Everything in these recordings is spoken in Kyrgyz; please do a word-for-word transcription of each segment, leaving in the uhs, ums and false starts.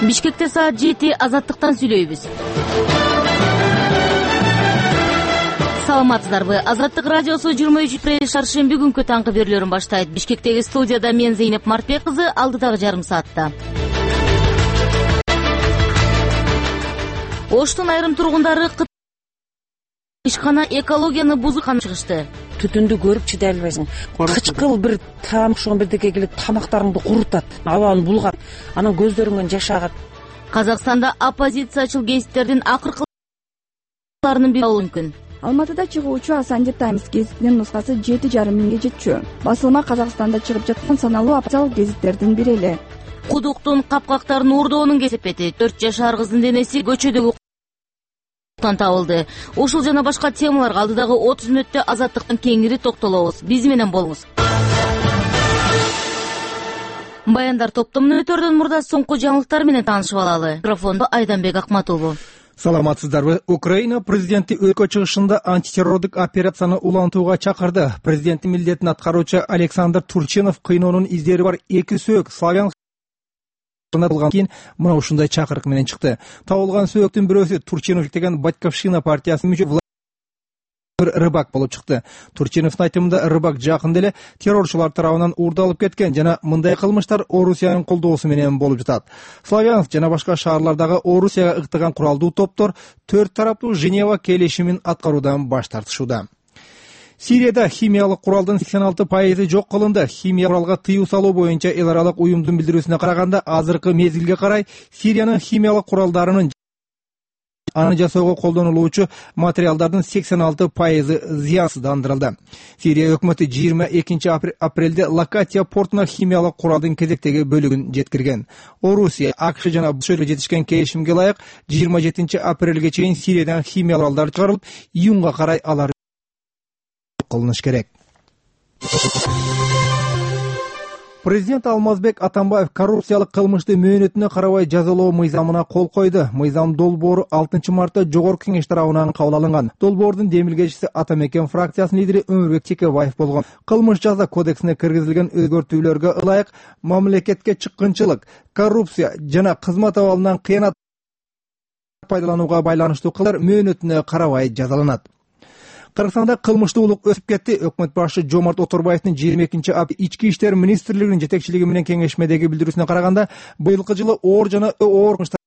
Бишкекте саат жети азаттыктан сүйлөйбүз. Саламатсыздарбы? Азаттык радиосу жыйырма үч апрель шаршемби күнкү таңкы берүүлөрүн баштайт. Бишкектеги студияда мен Зейнеп Мартбек кызы, алдыдагы жарым саатта. Оштун айрым тургундары ишкана экологияны бузукан чыгышты. Түтүндү көрүп чыдай албайсың. Кычкыл бир таам окшогон бирдеке келип тамактарыңды курутат, абаны булгат, анан көздөрүңөн жаш агат. Казакстанда оппозициячыл гезиттердин акыркыларынын бири болушу мүмкүн. Алматыда чыгуучу Асанди Таймс гезитинин нускасы жети жарым миңге жетчү. Басылма Казакстанда чыгып жаткан саналуу оппозициялык гезиттердин бири эле. Кудуктун капкактарын уурдоонун кесепети төрт жашар кыздын денеси көчөдөгү табылды. Ушул жана башка темаларга алдыдагы отуз мүнөттө азаттыктан кеңири токтолобуз. Биз менен болуңуз. Баяндар топтомунун өтөрдөн мурда соңку жаңылыктар менен таанышып алалы. Микрофондо Айданбек Акматулу. Саламатсыздарбы? Украина президенти өлкө чыгышында антитеррорлук операцияны улантууга чакырды. Президенттин милдетин аткаруучу Александр Турчинов кыйноонун издери бар эки сөөк славян тылган кийин мына ушундай чакырык менен чыкты. Табылган сөөктүн бирөөсү Турчинов деген Батьковщина партиясынын мүчөсү Владимир Рыбак болуп чыкты. Турчиновдун айтымында Рыбак жакында эле террорчулар тарабынан уурдалып кеткен жана мындай кылмыштар Орусиянын колдоосу менен болуп жатат. Славянск жана башка шаарлардагы Орусияга ыктаган куралдуу топтор төрт тараптуу Женева келишимин аткаруудан баш тартышууда. Сирияда химиялык куралдын сексен алты пайызы жок кылынды. Химия куралга тыюу салуу боюнча эл аралык уюмдун билдирүүсүнө караганда, азыркы мезгилге карай Сириянын химиялык куралдарынын аны жасоого колдонулуучу материалдардын сексен алты пайызы зыянсыздандырылды. Сирия өкмөтү жыйырма экинчи апрелде Лакатия портуна химиялык куралдын кезектеги бөлүгүн жеткирген. Орусия, АКШ жана БШ жетишкен келишимге ылайык жыйырма жетинчи апрелге чейин Сириядан химиялык куралдар чыгарылып, июнга карай алар кылыныш керек. Президент Алмазбек Атамбаев коррупциялык кылмышты мөөнөтүнө карабай жазалоо мыйзамына кол койду. Мыйзам долбоору алтынчы мартта Жогорку Кеңеш тарабынан кабыл алынган. Долбоордун демилгечиси Атамекен фракциясынын лидери Өмүрбек Чекебаев болгон. Кылмыш жаза кодексине киргизилген өзгөртүүлөргө ылайык мамлекетке чыккынчылык, коррупция жана кызмат абалынан кыянат пайдаланууга байланыштуу кылмыштар мөөнөтүнө карабай жазаланат. Кыргызстанда кылмыштуулук өсүп кетти. Өкмөт башчы Жомарт Оторбаевдин жыйырма экинчи апрель ички иштер министрлигинин жетекчилиги менен кеңешмедеги билдирүүсүнө караганда, быйылкы жылы оор жана оор кылмыштар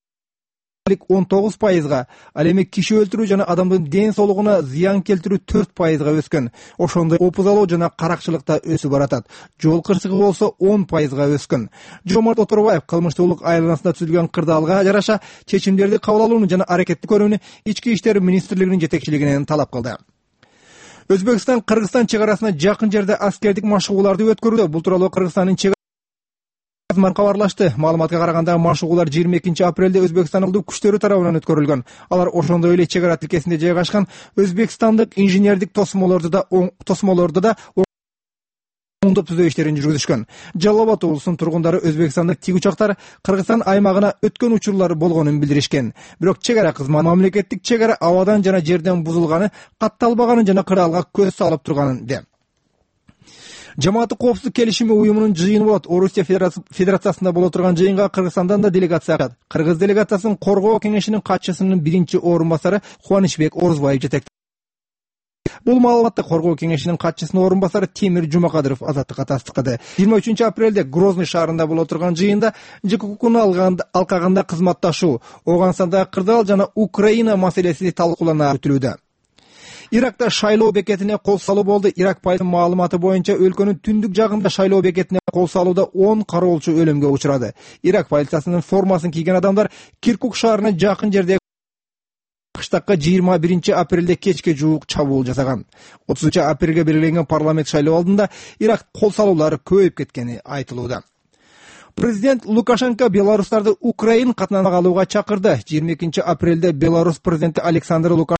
он тогуз пайызга, ал эми киши өлтүрүү жана адамдын ден соолугуна зыян келтирүү төрт пайызга өскөн. Ошондой опузалоо жана каракчылыкта өсүп баратат. Жол кырсыгы болсо он пайызга өскөн. Жомарт Оторбаев кылмыштуулук айланасында түзүлгөн кырдаалга жараша чечимдерди кабыл алууну жана аракетти көрүүнү ички иштер министрлигинин жетекчилигинен талап кылды. Өзбекстан Кыргызстан чек арасына жакын жерде аскердик машыгууларды өткөрүүдө. Бул тууралуу Кыргызстандын чек кабарлашты. Маалыматка караганда, машыгуулар жыйырма экинчи апрелде Өзбекстандын күчтөрү тарабынан өткөрүлгөн. Алар ошондой эле чек ара тилкесинде жайгашкан өзбекстандык инженердик тосмолорду да тосмолорду да оңдоп түзөө иштерин жүргүзүшкөн. Жалал Абад облусунун тургундары өзбекстандык тик учактар Кыргызстан аймагына өткөн учурлар болгонун билдиришкен. Бирок чек ара кызматы мамлекеттик чек ара абадан жана жерден бузулганы, катталбаганын жана кырдаалга көз салып турганын де. Жамааттык коопсуздук келишими уюмунун жыйыны болот. Орусия Федерациясында боло турган жыйынга Кыргызстандан да делегация катышат. Кыргыз делегациясынын коргоо кеңешинин катчысынын биринчи орун басары Кубанычбек Орузбаев жетектейт. Бул маалыматты коргоо кеңешинин катчысынын орун басары Темир Жумакадыров азаттыкка тастыктады. жыйырма үчүнчү апрелде Грозный шаарында боло турган жыйында ЖКХКнын алкагында кызматташуу, Ооганстандагы кырдаал жана Украина маселеси талкуулана өтүлүүдө. Иракта шайлоо бекетине кол салуу болду. Ирак полициясынын маалыматы боюнча өлкөнүн түндүк жагында шайлоо бекетине кол салууда он кароолчу өлүмгө учурады. Ирак полициясынын формасын кийген адамдар Киркук шаарына жакын жердеги кыштакка жыйырма биринчи апрелде кечке жуук чабуул жасаган. отузунчу апрелге белгиленген парламент шайлоо алдында Ирак кол салуулар көбөйүп кеткени айтылууда. Президент Лукашенко белорустарды Украина катынан калууга чакырды. жыйырма экинчи апрелде Беларусь президенти Александр Лукашенко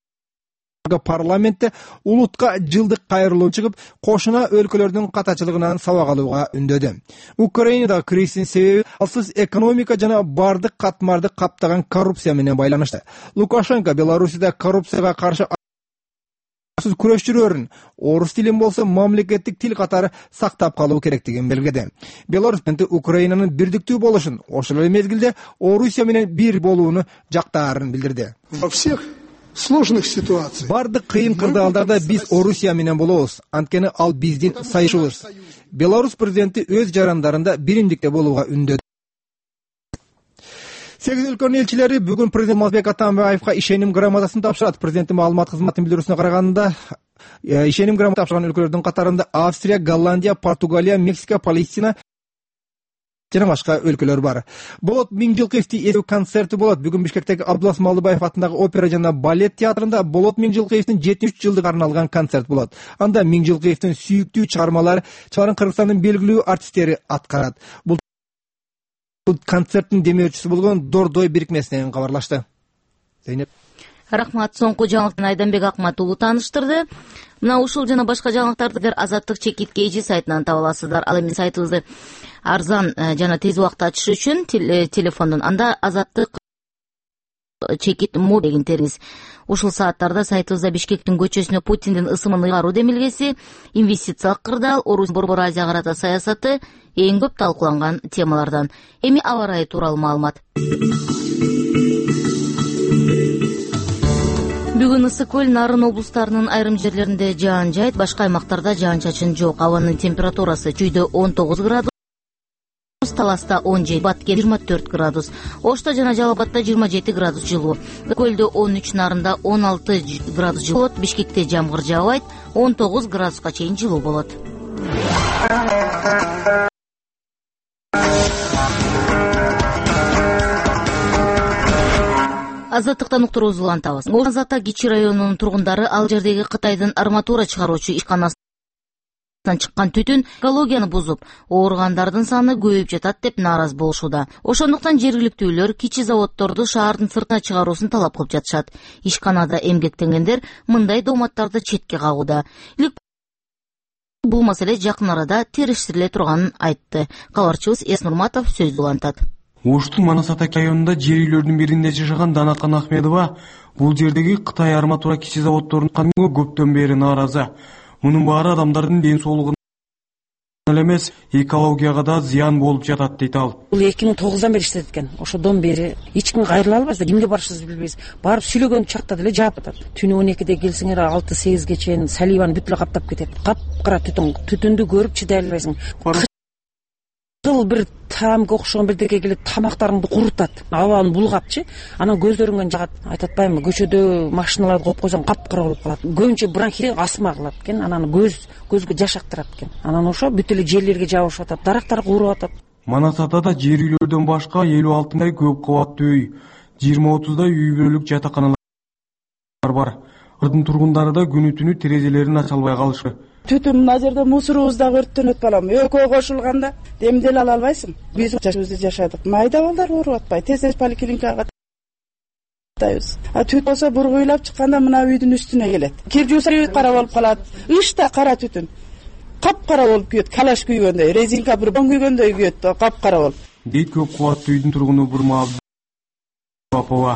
парламентте улутка жылдык кайрылуу чыгып, кошуна өлкөлөрдүн катачылыгынан сабак алууга үндөдү. Украинада кризистин себеби алсыз экономика жана бардык катмарды каптаган коррупция менен байланышты. Лукашенко Белоруссияда коррупцияга каршы күрөшчүлөрүн орус тилин болсо мамлекеттик тил катары сактап калуу керектигин белгиледи. Беларусь президенти Украинанын бирдиктүү болушун, ошол эле мезгилде Орусия менен бир болууну жактаарын билдирди. Во всех сложных ситуациях бардык кыйын кырдаалдарда биз Орусия менен болобуз, анткени ал биздин сайышыбыз. Беларусь президенти өз жарандарында биримдикте болууга үндөдү. Сегиз өлкөнүн элчилери бүгүн президент Алмазбек Атамбаевга ишеним грамотасын тапшырат. Президенттин маалымат кызматынын билдирүүсүнө караганда, ишеним грамотасын тапшырган өлкөлөрдүн катарында Австрия, Голландия, Португалия, Мексика, Палестина жана башка өлкөлөр бар. Болот Миңжилкыевдин эсептөө концерти болот. Бүгүн Бишкектеги Абдулас Малдыбаев атындагы опера жана балет театрында Болот Миңжилкыевдин жетимиш үч жылдыгына арналган концерт болот. Анда Миңжилкыевдин сүйүктүү чыгармалары, чыгарым Кыргызстандын белгилүү артисттери аткарат. Бул концерттин демөөрчүсү болгон Дордой бирикмесинен кабарлашты. Зейнеп. Рахмат. Соңку жаңылыктан Айданбек Акмат уулу тааныштырды. Мына ушул жана башка жаңылыктарды Азаттык чекит kg сайтынан таба аласыздар. Ал эми сайтыбызды арзан жана тез убакытта ачыш үчүн телефондон анда Азаттык чекит мо деген териңиз. Ушул сааттарда сайтыбызда Бишкектин көчөсүнө Путиндин ысымын ыйгаруу демилгеси, инвестициялык кырдаал, Орус Борбор Азия карата саясаты эң көп талкууланган темалардан. Эми аба ырайы тууралуу маалымат. Бүгүн Ысык көл, Нарын облустарынын айрым жерлеринде жаан жайт, башка аймактарда жаан-чачын жок. Абанын температурасы Чүйдө он тогуз градус, Таласта он жети, Баткен жыйырма төрт градус, Ошто жана Жалал Абадда жыйырма жети градус жылуу, Көлдө он үч, Нарында он алты градус жылуу болот, Бишкекте жамгыр жаабайт, он тогуз градуска чейин жылуу болот. Азаттыктан уктурууз улантабыз. Озата Кичи районунун тургундары ал жердеги Кытайдын арматура чыгаруучу ишканасынан чыккан түтүн экологияны бузуп, ооругандардын саны көбөйүп жатат деп нааразы болушууда. Ошондуктан жергиликтүүлөр кичи заводдорду шаардын сыртына чыгаруусун талап кылып жатышат. Ишканада эмгектенгендер мындай дооматтарды четке кагууда. Бул маселе жакын арада териштириле турганын айтты. Кабарчыбыз Эс Нурматов сөз улантат. Оштун Манасатак районунда жер үйлөрдүн биринде жашаган Данакан Ахмедова бул жердеги Кытай арматура кичи заводдорунун каныгы көптөн бери нааразы. Мунун баары адамдардын ден соолугуна эле эмес, экологияга да зыян болуп жатат дейт ал. Бул эки миң тогуздан бери иштетет экен. Ошодон бери эч ким кайрыла албайбыз, кимге барышыбызды билбейбиз. Барып сүйлөгөн чакта деле жаап атат. Түнү он экиде келсеңер алты сегизге чейин саливаны бүт эле каптап кетет. Капкара түтүн, түтүндү көрүп чыдай албайсың. Кыл бир таамга окшогон бирдеке келет, тамактарыңды курутат. Абаны булгапчы, анан көздөрүңөн жагат. Айтатпаймынбы, көчөдө машиналарды коюп койсоң капкара болуп калат. Көбүнчө бронхит, астма кылат экен, анан көз көзгө жаш актырат экен. Анан ошо бүт эле жерлерге жабышып атат, дарактар кууруп атат. Манасатада жер үйлөрдөн башка элүү алтындай көп кабаттуу үй, жыйырма отуздай үй бүлөлүк жатаканалар бар. Ырдын тургундары да күнү түнү терезелерин ача албай калышты. Түтүн мына жерде мусорубуз да өрттөнөт балам. Экөө кошулганда демделе ала албайсың. Биз жашыбызды жашадык. Майда балдар ооруп атпай, тез-тез поликлиникага атабыз. А түтүн болсо бургуйлап чыкканда мына үйдүн үстүнө келет. Кир жуусай кара болуп калат. Ышта кара түтүн. Капкара болуп күйөт, калаш күйгөндөй, резинка бир бон күйгөндөй күйөт, капкара болуп. Дейт көп кубаттуу үйдүн тургуну Бурма Абдулапова.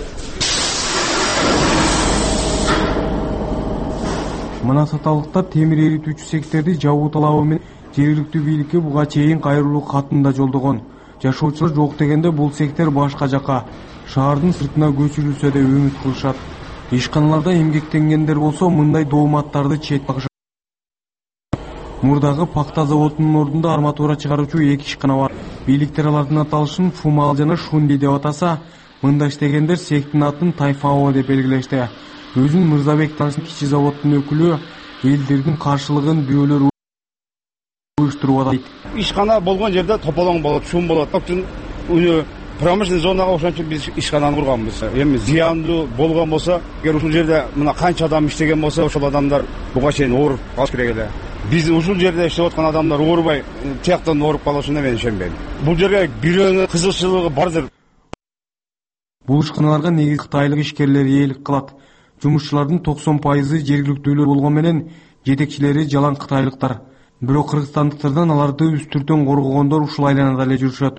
Манасаталыктар темир эритүүчү секторду жабуу талабы менен жергиликтүү бийликке буга чейин кайрылуу катын да жолдогон. Жашоочулар жок дегенде бул сектор башка жака, шаардын сыртына көчүрүлсө деп үмүт кылышат. Ишканаларда эмгектенгендер болсо мындай дооматтарды чет багышат. Мурдагы пакта заводунун ордунда арматура чыгаруучу эки ишкана бар. Бийликтер алардын аталышын Фумал жана Шунди деп атаса, мында иштегендер сектин атын Тайфао деп белгилешти. Өзүн Мырзабек Ташын кичи заводдун өкүлү элдердин каршылыгын бирөөлөр уюштуруп атат. Ишкана болгон жерде тополоң болот, шум болот. Өчүн уну промышленный зонага ошон биз ишкананы курганбыз. Эми зыяндуу болгон болсо, эгер ушул жерде мына канча адам иштеген болсо, ошол адамдар буга чейин ооруп калыш керек эле. Биз ушул жерде иштеп аткан адамдар оорубай, тияктан ооруп калышына мен ишенбейм. Бул жерге бирөөнүн кызыкчылыгы бардыр. Бул ишканаларга негизи кытайлык ишкерлер ээлик кылат. Жумушчулардын токсон пайызы жергиликтүүлөр болгон менен жетекчилери жалаң кытайлыктар. Бирок кыргызстандыктардан аларды үстүртөн коргогондор ушул айланада эле жүрүшөт.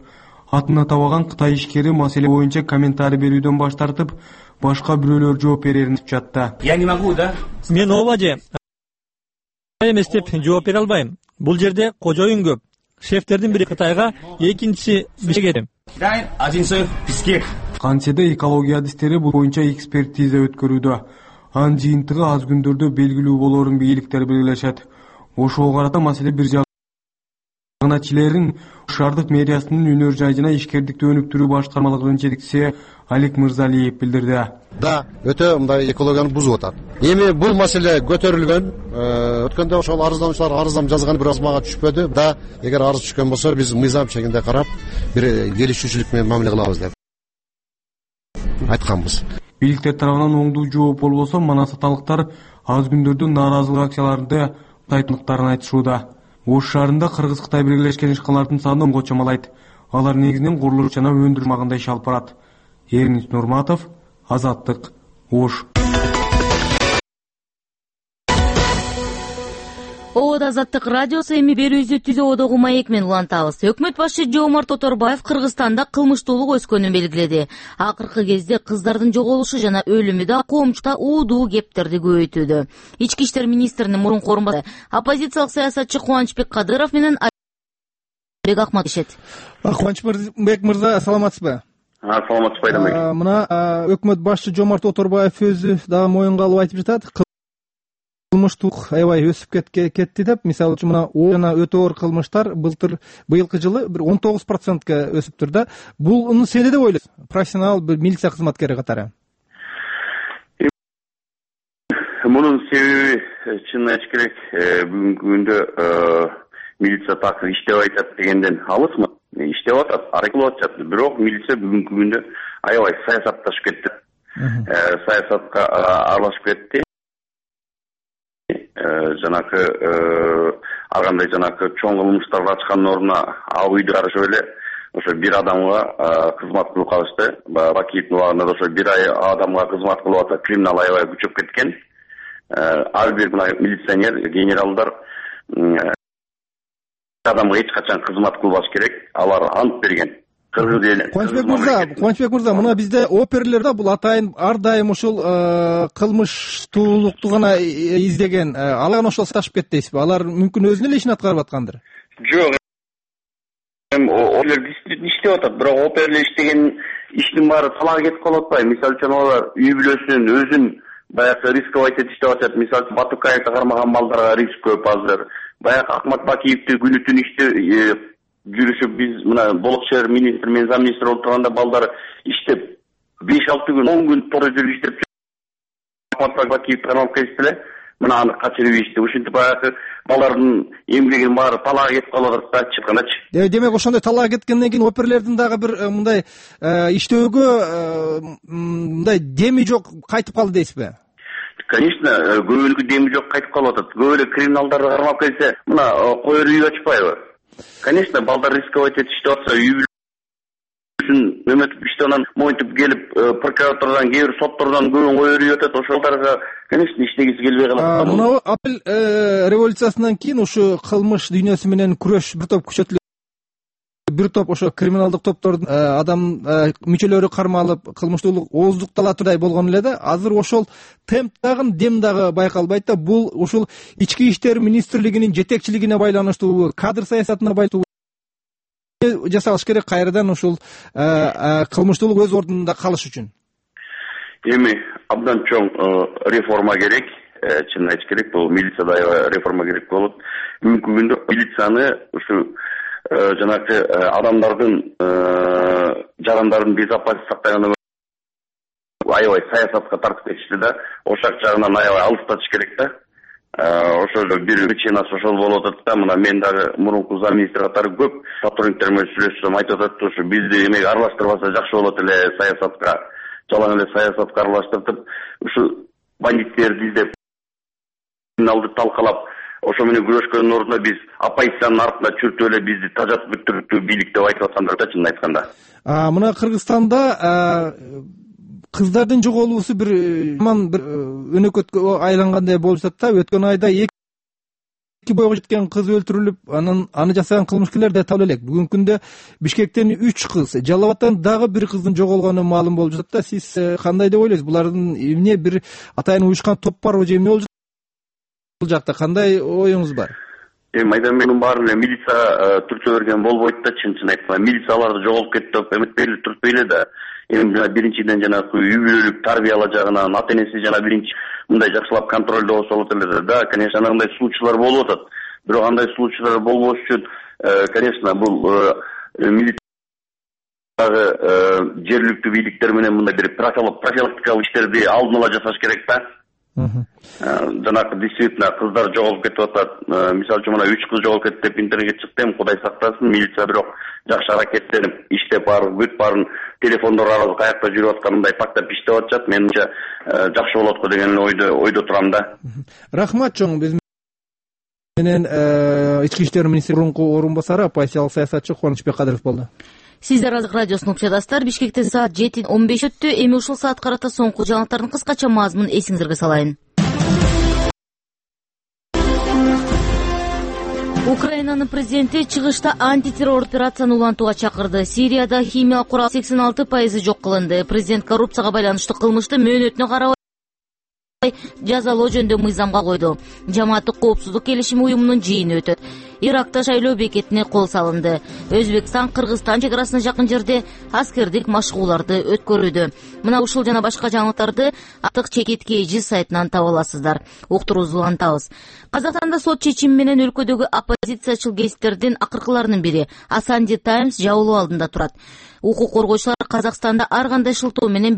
Атын атабаган Кытай ишкери маселе боюнча комментарий берүүдөн баш тартып, башка бирөөлөр жооп берерин жатты. Я не могу, да? Мен обаже эмес деп жооп бере албайм. Бул жерде кожоюн көп. Шефтердин бири Кытайга, экинчиси Бишкекке. Да, один шеф Бишкек. Кантсе экология адистери бул боюнча экспертиза өткөрүүдө. Анын жыйынтыгы аз күндөрдө белгилүү болорун бийликтер белгилешет. Ошого карата маселе бир жагыначилерин шаардык мэриясынын өнөр жайына ишкердикти өнүктүрүү башкармалыгынын жетекчиси Алик Мырзалиев билдирди. Да, өтө мындай экологияны бузуп атат. Эми бул маселе көтөрүлгөн. Өткөндө ошол арыздануучулар арыздам жазган, бир аз мага түшпөдү. Да, эгер арыз түшкөн болсо, биз мыйзам чегинде карап, бир келишүүчүлүк менен мамиле кылабыз деп айтканбыз. Бийликтер тарабынан оңдуу жооп болбосо, манасаталыктар аз күндөрдө нааразылык акцияларында тайтындыктарын айтышууда. Ош шаарында Кыргыз-Кытай биргелешкен ишканалардын саны онго чамалайт. Алар негизинен курулуш жана өндүрүш магында иш алып барат. Эрнис Нурматов, Азаттык, Ош. Обод Азаттык радиосу эми берүүбүздү Түз ободогу маек менен улантабыз. Өкмөт башчы Жомарт Тоторбаев Кыргызстанда кылмыштуулук өскөнүн белгиледи. Акыркы кезде кыздардын жоголушу жана өлүмү да коомчута уудуу кептерди көбөйтүүдө. Ички иштер министринин мурунку орун басары, оппозициялык саясатчы Кубанычбек Кадыров менен Айбек Акмат ишет. Кубанычбек мырза, саламатсызбы? Саламатсыз Байрамбек. Мына өкмөт башчы Жомарт Тоторбаев өзү дагы моюнга алып айтып жатат. Кылмыштуулук аябай өсүп кетти деп, мисалы үчүн мына жана өтө оор кылмыштар былтыр быйылкы жылы бир он тогуз процентке өсүптүр да. Бул сени деп ойлойсуз? Профессионал бир милиция кызматкери катары. Мунун себеби чынын айтыш керек, бүгүнкү күндө милиция так иштеп атат дегенден алысмы? Иштеп атат, аракет кылып атат. Бирок милиция бүгүнкү күндө аябай саясатташып кетти. Саясатка аралашып кетти. Жанакы ар кандай жанакы чоң кылмыштарды ачкандын ордуна ал үйдү карашып эле ошо бир адамга кызмат кылып калышты. Бакиевдин убагында да ошо бир адамга кызмат кылып атат. Криминал аябай күчөп кеткен. Ар бир мына милиционер, генералдар адамга эч качан кызмат кылбаш керек. Алар ант берген. Кубанычбек мырза, Кубанычбек мырза, мына бизде оперлер да бул атайын ар дайым ушул кылмыштуулукту гана издеген, алар ошол саташып кетти дейсизби? Алар мүмкүн өзүнүн эле ишин аткарып аткандыр. Жок. Эми оперлер иштеп атат, бирок оперлер иштеген иштин баары талак кетип калып атпайбы? Мисалы үчүн алар үй бүлөсүн, өзүн баягы рисковать этип иштеп атат. Мисалы үчүн Батукаевди кармаган балдарга риск көп азыр. Баягы Акмат Бакиевди күнү түн иштеп жүрүшүп, биз мына болок шаар министр менен зам министр болуп турганда балдар иштеп беш алты күн, он күн туура жүрүп иштеп Акмат Бакиев каралып кетти эле. Мына аны качырып ишти. Ушинтип баягы балдардын эмгегинин баары талак кетип калып атат да, чыкканачы. Демек ошондой талак кеткенден кийин оперлердин дагы бир мындай иштөөгө мындай деми жок кайтып калды дейсизби? Конечно, көбөлүкү деми жок кайтып калып атат. Көбөлүк криминалдарды кармап келсе, мына койор үй ачпайбы? Конечно, балдар рисковать этип иштеп атса, үй бүлөсүн өмөтүп иштеп анан моюнтуп келип, прокуратурадан, кээ бир соттордон көбүн койор үй атат. Ошолорго, конечно, иштегиси келбей калат. Мына апрель революциясынан кийин ушу кылмыш дүйнөсү менен күрөш бир топ күчөтүлүп, бир топ ошо криминалдык топтордун адам мүчөлөрү кармалып, кылмыштуулук ооздукталатырдай болгон эле да. Азыр ошол темп дагы, дем дагы байкалбайт да. Бул ушул ички иштер министрлигинин жетекчилигине байланыштуу, кадр саясатына байланыштуу жасалыш керек кайрадан ушул кылмыштуулук өз ордунда калыш үчүн. Эми абдан чоң реформа керек. Чынын айтыш керек, бул милицияда реформа керек болот. Бүгүнкү күндө милицияны ушу жанагы адамдардын жарандардын безопасность сактаганы аябай саясатка тартып кетишти да. Ошак жагынан аябай алыстатыш керек да. Ошол бир причинасы ошол болуп атат да. Мына мен дагы мурунку зам министр катары көп сотрудниктер менен сүйлөшсөм айтып атат, ушу бизди эмеге аралаштырбаса жакшы болот эле саясатка. Жалаң эле саясатка аралаштырып, ушу бандиттерди издеп, криминалды талкалап, ошо менен күрөшкөндүн ордуна биз оппозициянын артында чүртүп эле бизди тажатып бүттүрүптү бийлик деп айтып аткандар да, чынын айтканда. Мына Кыргызстанда кыздардын жоголуусу бир жаман бир өнөкөткө айлангандай болуп жатат да. Өткөн айда эки бойго жеткен кыз өлтүрүлүп, анан аны жасаган кылмышкерлер да табыла элек. Бүгүнкү күндө Бишкектен үч кыз, Жалал Абадтан дагы бир кыздын жоголгону маалым болуп жатат да. Сиз кандай деп ойлойсуз? Булардын эмне бир атайын уюшкан топ барбы же эмне болуп жатат? Бул жакта кандай оюңуз бар? Эми майдан менин баарын эле милицияга түртө берген болбойт да, чын-чын айтканда. Милицияларды жоголуп кетти деп эметпейли, түртпөйлү да. Эми жана биринчиден жана үй бүлөлүк тарбияла жагынан ата энеси жана биринчи мындай жакшылап контролдо болсо болот эле да. Конечно, андай случайлар болуп атат. Бирок андай случайлар болбош үчүн, конечно, бул милициядагы жергиликтүү бийликтер менен мындай бир профилактикалык иштерди алдын ала жасаш керек да. Жанагы действительно кыздар жоголуп кетип атат. Мисалы үчүн мына үч кыз жоголуп кетти деп интернетке чыкты. Эми Кудай сактасын, милиция бирок жакшы аракеттенип иштеп баарын бүт баарын телефондор аркылуу каякта жүрүп аткандай пактап иштеп атышат. Менимче жакшы болот го деген ойдо ойдо турам да. Рахмат чоң. Биз менен ички иштер министри мурунку орун басары, оппозициялык саясатчы Кубанычбек Кадыров болду. Сиздер Азык радиосунун уктуруусунда. Бишкекте саат жети он беш өттү. Эми ушул саатка карата соңку жаңылыктардын кыскача мазмунун эсиңизге салайын. Украинанын президенти чыгышта антитеррор операцияны улантууга чакырды. Сирияда химиялык курал сексен алты пайызы жок кылынды. Президент коррупцияга байланыштуу кылмышты мөөнөтүнө карабай жазалоо жөнүндө мыйзамга койду. Жамааттык коопсуздук келишими уюмунун жыйыны өтөт. Иракта шайлоо бекетине кол салынды. Өзбекстан Кыргызстан чек арасына жакын жерде аскердик машыгууларды өткөрүүдө. Мына ушул жана башка жаңылыктарды Аттык чекитке эжи сайтынан таба аласыздар. Уктуруубузду улантабыз. Казакстанда сот чечими менен өлкөдөгү оппозициячыл гезиттердин акыркыларынын бири Асанди Таймс жабылуу алдында турат. Укук коргоочулар Казакстанда ар кандай шылтоо менен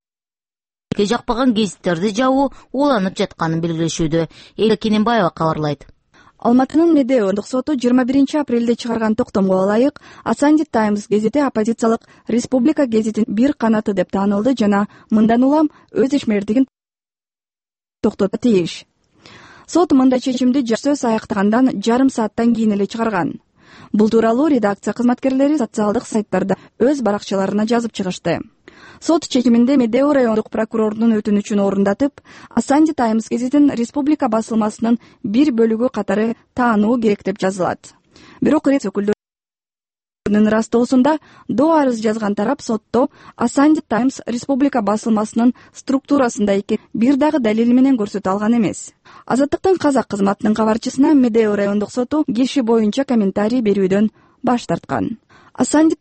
жакпаган гезиттерди жабуу уланып жатканын белгилешүүдө. Эле Кененбаева кабарлайт. Алматынын Медео ондук соту жыйырма биринчи апрелде чыгарган токтомго ылайык Асанди Таймс гезити оппозициялык Республика гезитинин бир канаты деп таанылды жана мындан улам өз ишмердигин токтото тийиш. Сот мындай чечимди сөз аяктагандан жарым сааттан кийин эле чыгарган. Бул тууралуу редакция кызматкерлери социалдык сайттарда өз баракчаларына жазып чыгышты. Сот чечиминде Медео райондук прокурордун өтүнүчүн орундатып, Асанди Таймс гезитин республика басылмасынын бир бөлүгү катары таануу керек деп жазылат. Бирок рет өкүлдөрүнүн растоосунда доо арыз жазган тарап сотто Асанди Таймс республика басылмасынын структурасында эки бир дагы далил менен көрсөтө алган эмес. Азаттыктын казак кызматынын кабарчысына Медео райондук соту киши боюнча комментарий берүүдөн баш тарткан. Асанди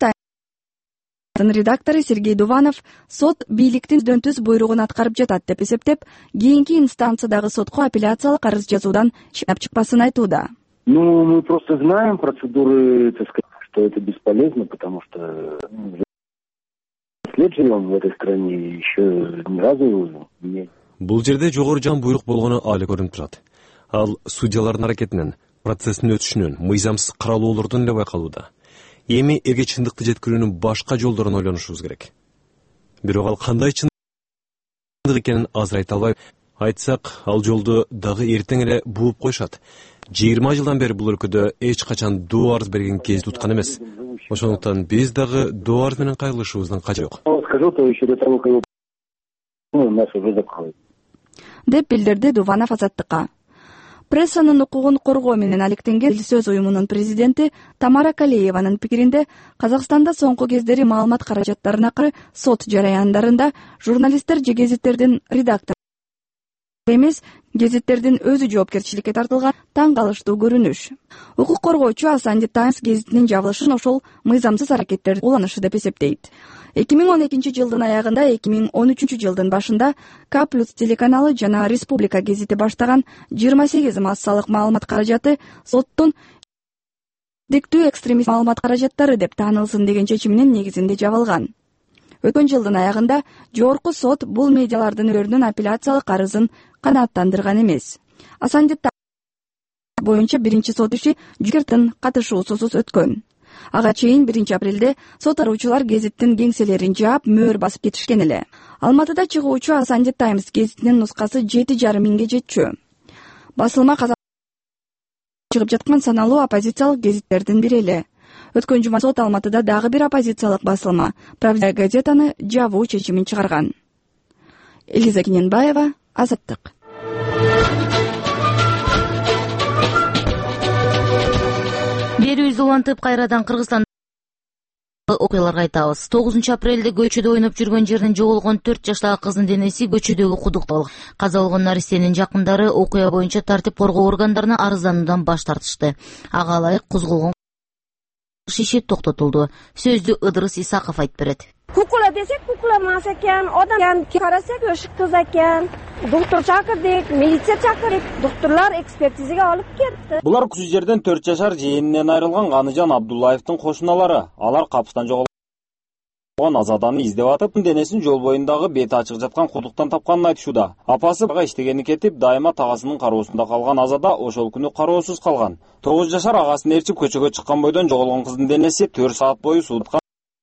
редактору Сергей Дуванов сот бийликтин түздөн түз буйругун аткарып жатат деп эсептеп, кийинки инстанциядагы сотко апелляциялык арыз жазуудан чыгып чыкпасын айтууда. Ну, мы просто знаем процедуры, так сказать, что это бесполезно, потому что следствие в этой стране еще ни разу не... Бул жерде жогору жан буйрук болгону али көрүнүп турат. Ал судьялардын аракетинен, процесстин өтүшүнөн, мыйзамсыз каралуулордун эле байкалууда. Эми элге чындыкты жеткирүүнүн башка жолдорун ойлонушубуз керек. Бирок ал кандай чындык экенин азыр айта албайм. Айтсак, ал жолду дагы эртең эле бууп коюшат. жыйырма жылдан бери бул өлкөдө эч качан доо арыз берген кез туткан эмес. Ошондуктан биз дагы доо арыз менен кайгылышыбыздын кажети жок. Деп билдирди Дуванов Азаттыкка. Прессанын укугун коргоо менен алектенген Эл сөз уюмунун президенти Тамара Калееванын пикиринде, Казакстанда соңку кездери маалымат каражаттарына кыры сот жараяндарында журналисттер же гезиттердин редактор эмес, гезиттердин өзү жоопкерчиликке тартылган таң калыштуу көрүнүш. Укук коргоочу Асанди Таймс гезитинин жабылышын ошол мыйзамсыз аракеттердин уланышы деп эсептейт. эки миң он экинчи жылдын аягында, эки миң он үчүнчү жылдын башында К плюс телеканалы жана Республика гезити баштаган жыйырма сегиз массалык маалымат каражаты соттун диктүү экстремист маалымат каражаттары деп таанылсын деген чечиминин негизинде жабылган. Өткөн жылдын аягында жогорку сот бул медиалардын өкүлдөрүнүн апелляциялык арызын канааттандырган эмес. Асанди боюнча биринчи сот иши жүктөрдүн катышуусусуз өткөн. Ага чейин биринчи апрелде сот аруучулар гезиттин кеңселерин жаап, мөөр басып кетишкен эле. Алматыда чыгуучу Асанди Таймс гезитинин нускасы жети жарым миңге жетчү. Басылма чыгып жаткан саналуу оппозициялык гезиттердин бири эле. Өткөн жума сот Алматыда дагы бир оппозициялык басылма Правда газетаны жабуу чечимин чыгарган. Элиза Кененбаева, Азаттык. берүүбүздү улантып кайрадан Кыргызстан окуяларга айтабыз. тогузунчу апрелде көчөдө ойноп жүргөн жеринен жоголгон төрт жаштагы кыздын денеси көчөдөгү кудукта болгон. Каза болгон наристенин жакындары окуя боюнча тартип коргоо органдарына арыздануудан баш тартышты. Ага ылайык козголгон иши токтотулду. Сөздү Ыдырыс Исаков айтып берет. Kukula desek kukula emas ekan, odam qarasak o'sha qiz ekan. Doktor chaqirdik, militsiya chaqirdik, doktorlar ekspertizaga olib ketdi. Булар күз жерден төрт жашар жээнинен айрылган Ганыжан Абдуллаевдин кошуналары. Алар капыстан жоголгон Азаданы издеп атып, денесин жол боюндагы бети ачык жаткан кудуктан тапканын айтышууда. Апасы бага иштегени кетип, дайыма тагасынын кароосунда калган Азада ошол күнү кароосуз калган. тогуз жашар агасын ээрчип көчөгө чыккан бойдон жоголгон кыздын денеси төрт саат бою суутка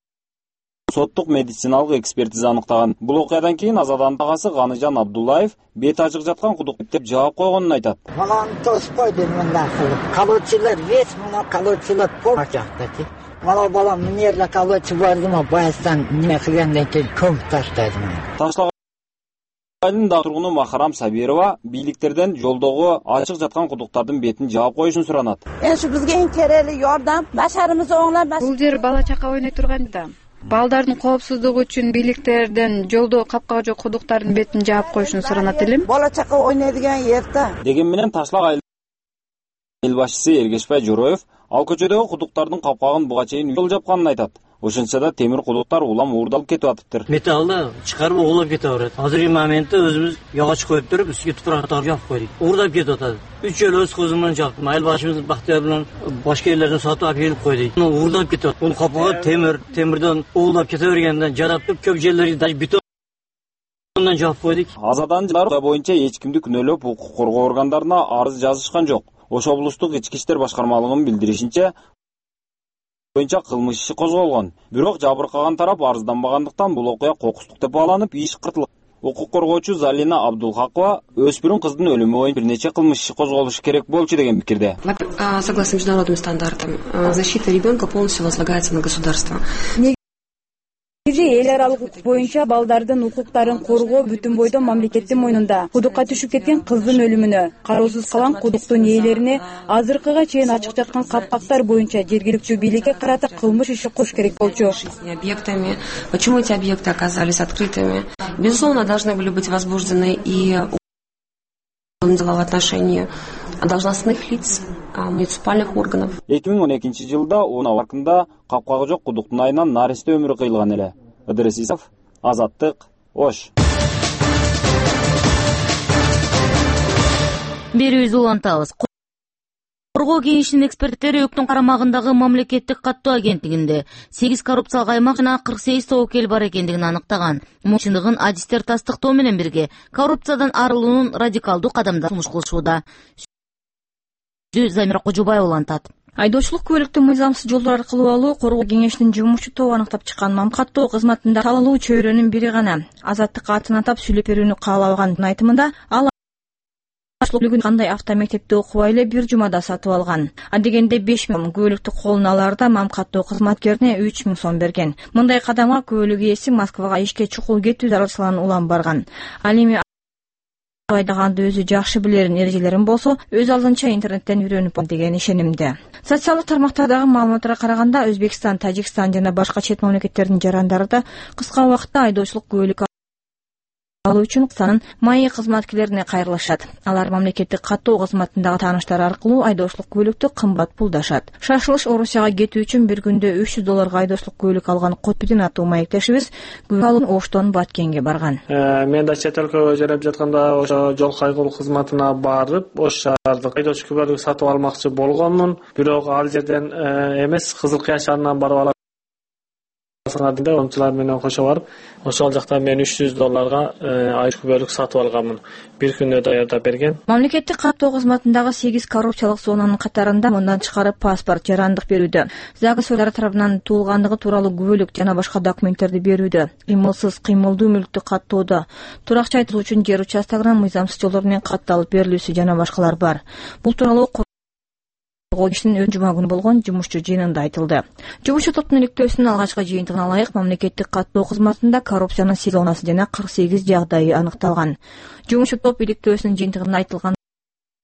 соттук медициналык экспертиза аныктаган. Бул окуядан кийин Азаданын агасы Ганыжан Абдуллаев бети ачык жаткан кудук деп жаап койгонун айтат. Балам тоспойду мындай кылып. Калоочулар вес мына калоочулар пол жактачы. Мала балам мынерде калоочу бардыма баястан неме кылганден кийин көмүп таштадым. Ташлагайдын да тургуну Махарам Сабирова бийликтерден жолдогу ачык жаткан кудуктардын бетин жаап коюшун суранат. Эши бизге эң керели жардам, башарыбызды оңлап. Бул жер бала чака ойной турганда. Балдардын коопсуздугу үчүн бийликтерден жолдо капкага жок кудуктардын бетин жаап коюшун суранат элем. Бала чака ойнойдуган жерде. Деген менен Ташлак эл башчысы Эргешбай Жороев ал көчөдөгү кудуктардын капкагын буга чейин жол жапканын айтат. Ошентсе да темир кудуктар улам уурдалып кетип атыптыр. Металлды чыгарып оолап кете берет. Азыркы моментте өзүбүз ягач коюп туруп, үстүгө тупурактар жаап койдук. Уурдап кетип атат. Үч жыл өз көзүм менен жаптым. Айыл башыбыз Бактияр менен башка элдерден сатып алып келип койдук. Муну уурдап кетип атат. Бул капкага темир, темирден оолап кете бергенден жаратып, көп жерлери даже бетондан жаап койдук. Азадан жылдар боюнча эч кимди күнөөлөп укук коргоо органдарына арыз жазышкан жок. Ош облустук ички иштер башкармалыгынын билдиришинче боюнча кылмыш иши козголгон. Бирок жабыркаган тарап арызданбагандыктан бул окуя кокустук деп бааланып, иш кыртылган. Укук коргоочу Залина Абдулхакова өспүрүм кыздын өлүмү боюнча бир нече кылмыш иши козголушу керек болчу деген пикирде. Согласно международным стандартам, защита ребенка полностью возлагается на государство. Эл аралык укук боюнча балдардын укуктарын коргоо бүтүн бойдон мамлекеттин мойнунда. Кудукка түшүп кеткен кыздын өлүмүнө, кароосуз калган кудуктун ээлерине азыркыга чейин ачык жаткан капкактар боюнча жергиликтүү бийликке карата кылмыш иши кош керек болчу. Объектами. Почему эти объекты оказались открытыми? Безусловно, должны были быть возбуждены и дела в отношении должностных лиц, муниципальных органов. эки миң он экинчи жылда он абаркында капкагы жок кудуктун айынан наристе өмүрү кыйылган эле. Ыдырыс Исаков, Азаттык, Ош. Берүүбүздү улантабыз. Коргоо кеңешинин эксперттери ӨКТүн карамагындагы мамлекеттик каттоо агенттигинде сегиз коррупциялык аймак жана кырк сегиз тобокел бар экендигин аныктаган. Мынчындыгын адистер тастыктоо менен бирге коррупциядан арылуунун радикалдуу кадамдарын сунуш кылышууда. Замира Кожобаева улантат. Айдоочулук көлүктү мыйзамсыз жолдор аркылуу алуу коргоо кеңешинин жумушчу тобу аныктап чыккан мамкаттоо кызматында талалуу чөйрөнүн бири гана. Азаттыкка атын атап сүйлөп берүүнү каалабаган айтымында ал Ашлыгын кандай автомектепте окубай эле бир жумада сатып алган. Адегенде беш миң көлүктү колуна аларда мамкаттоо кызматкерине үч миң сом берген. Мындай кадамга көлүк ээси Москвага ишке чукул кетүү зарылчылыгын улам барган. Ал эми айдаганды өзү жакшы билерин эрежелерин болсо, өз алдынча интернеттен үйрөнүп деген ишенимде. Социалдык тармактардагы маалыматтарга караганда Өзбекстан, Тажикстан жана башка чет мамлекеттердин жарандары да кыска убакытта айдоочулук көлүк алуу үчүн Кыргызстандын майы кызматкерлерине кайрылышат. Алар мамлекеттик каттоо кызматындагы тааныштар аркылуу айдоочулук көлүктү кымбат пулдашат. Шашылыш Орусияга кетүү үчүн бир күндө үч жүз долларга айдоочулук көлүк алган Кутбудин аттуу маектешибиз Гүлалын Оштон Баткенге барган. Мен да чет өлкөгө жарап жатканда ошо жол кайгылуу кызматына барып, Ош шаардык айдоочулук көлүк сатып алмакчы болгонмун. Бирок ал жерден эмес, Кызыл Кыя шаарынан барып алам. Ончулар менен кошо барып, ошол жакта мен үч жүз долларга айдоочулук көлүк сатып алганмын. Бир күндө даярдап берген. Мамлекеттик каттоо кызматындагы сегиз коррупциялык зонанын катарында мындан тышкары паспорт, жарандык берүүдө, ЗАГС тарабынан туулгандыгы тууралуу күбөлүк жана башка документтерди берүүдө, кыймылсыз кыймылдуу мүлктү каттоодо, туракча айтуу үчүн жер участогунан мыйзамсыз жолдор менен катталып берилүүсү жана башкалар бар. Бул тууралуу Кеңештин өн жума күнү болгон жумушчу жыйынында айтылды. Жумушчу топтун иликтөөсүнүн алгачкы жыйынтыгына ылайык мамлекеттик каттоо кызматында коррупциянын сегиз зонасы жана кырк сегиз жагдайы аныкталган. Жумушчу топ иликтөөсүнүн жыйынтыгында айтылган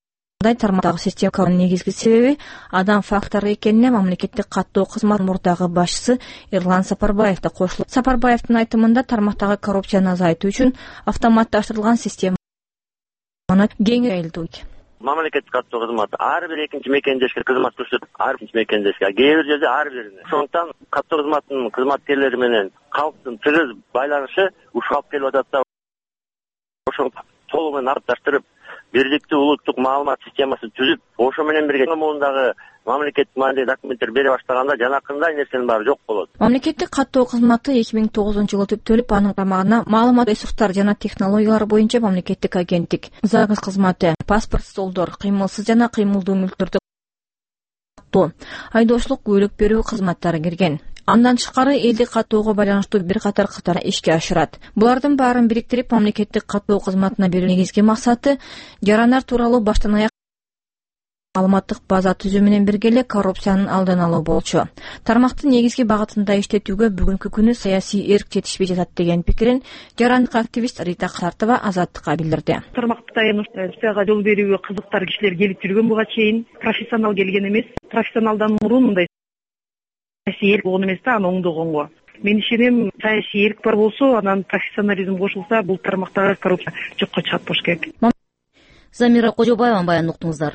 тармактагы системанын негизги себеби адам фактору экенине мамлекеттик каттоо кызматынын мурдагы башчысы Эрлан Сапарбаев да кошулат. Сапарбаевдин айтымында тармактагы коррупцияны азайтуу үчүн автоматташтырылган системаны кеңири айлдуу. Мамлекеттик каттоо кызматы ар бир экинчи мекендешке кызмат көрсөтүп, ар бир мекендешке, кээ бир жерде ар бирине. Ошондуктан каттоо кызматынын кызматкерлери менен калктын тыгыз байланышы ушуп келип атат да, ошону толугу менен артташтырып, бирликтүү улуттук маалымат системасын түзүп, ошо менен бирге мундагы мамлекеттик маанилүү документтер бере баштаганда жанакындай нерсенин баары жок болот. Мамлекеттик каттоо кызматы эки миң тогузунчу жылы түптөлүп, анын карамагына маалымат ресурстары жана технологиялар боюнча мамлекеттик агенттик, загыз кызматы, паспорт столдор, кыймылсыз жана кыймылдуу мүлктөрдү каттоо, айдоочулук көйлөк берүү кызматтары кирген. Андан тышкары элдик каттоого байланыштуу бир катар катар ишке ашырат. Булардын баарын бириктирип, мамлекеттик каттоо кызматына берүү негизги максаты жарандар тууралуу баштан аяк маалыматтык база түзүү менен бирге эле коррупциянын алдын алуу болчу. Тармактын негизги багытында иштетүүгө бүгүнкү күнү саясий эрк жетишпей жатат деген пикирин жарандык активист Рита Картова Азаттыкка билдирди. Тармакты таянып, саяга жол берүүгө кызыктар кишилер келип жүргөн, буга чейин профессионал келген эмес. Профессионалдан мурун мындай саясий эрк болгон эмес да, аны оңдогонго. Мен ишенем, саясий эрк бар болсо, анан профессионализм кошулса, бул тармактагы коррупция жокко чыгат болуш керек. Замира Кожобаеванын баянын уктуңуздар.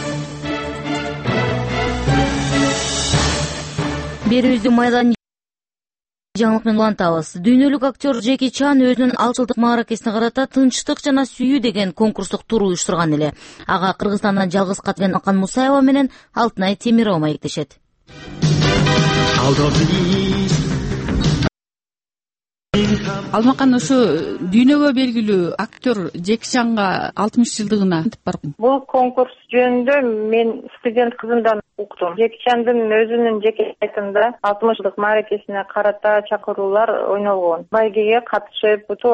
Берүүбүздү майдан жаңылык менен улантабыз. Дүйнөлүк актер Джеки Чан өзүнүн алты жылдык мааракесине карата тынчтык жана сүйүү деген конкурстук тур уюштурган эле. Ага Кыргызстандан жалгыз катышкан Акан Мусаева менен Алтынай Темирова маектешет. Алмакан, ошо дүйнөгө белгилүү актер Джеки Чанга алтымыш жылдыгына кантип бардың? Бул конкурс жөнүндө мен студент кызымдан уктум. Джеки Чандын өзүнүн жеке сайтында алтымыш жылдык мааракесине карата чакыруулар ойнолгон. Байгеге катышып, утуп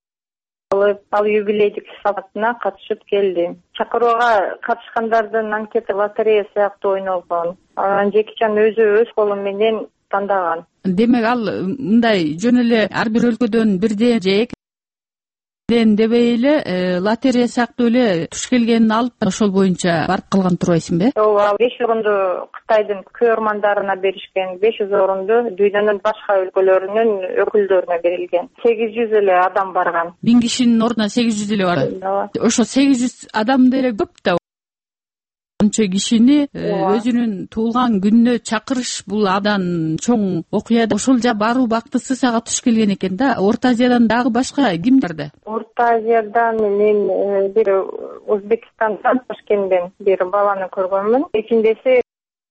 алып, ал юбилейдик салтына катышып келди. Чакырууга катышкандардын анкета лотерея сыяктуу ойнолгон. Анан Джеки Чан өзү өз колу менен тандаган. Демек ал мындай жөн эле ар бир өлкөдөн бирден же экиден дебей эле лотерея сыяктуу эле туш келгенин алып, ошол боюнча барып калган турбайсыңбы? Ооба, беш орунду Кытайдын көрөрмандарына беришкен, беш жүз орунду дүйнөнүн башка өлкөлөрүнүн өкүлдөрүнө берилген. сегиз жүз эле адам барган. Миң кишинин ордуна сегиз жүз эле бар. Ошо сегиз жүз адам деле көп да. Анча кишини өзүнүн туулган күнүнө чакырыш бул абдан чоң окуя. Ошол жа баруу бактысы сага туш келген экен да. Орто Азиядан дагы башка ким барды? Орто Азиядан мен бир Өзбекстандан Ташкенттен бир баланы көргөнмүн. Ичиндеси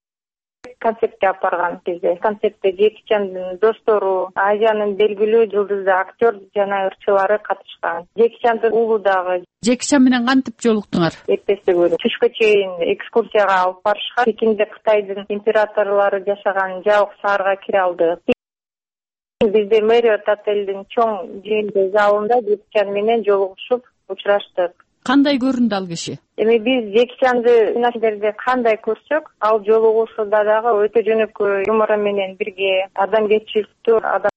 концертке алып барган кезде. Концертте Джеки Чандын достору, Азиянын белгилүү жылдыздуу актер жана ырчылары катышкан. Джеки Чандын уулу дагы. Джеки Чан менен кантип жолуктуңар? Эртеси күнү түшкө чейин экскурсияга алып барышкан. Пекинде Кытайдын императорлору жашаган жабык шаарга кире алдык. Бизде Мэриот отелдин чоң жыйын залында Джеки Чан менен жолугушуп учураштык. Кандай көрүндү ал киши? Эми биз Джеки Чанды нерселерде кандай көрсөк, ал жолугушууда дагы өтө жөнөкөй юмору менен бирге адамгерчиликтүү адам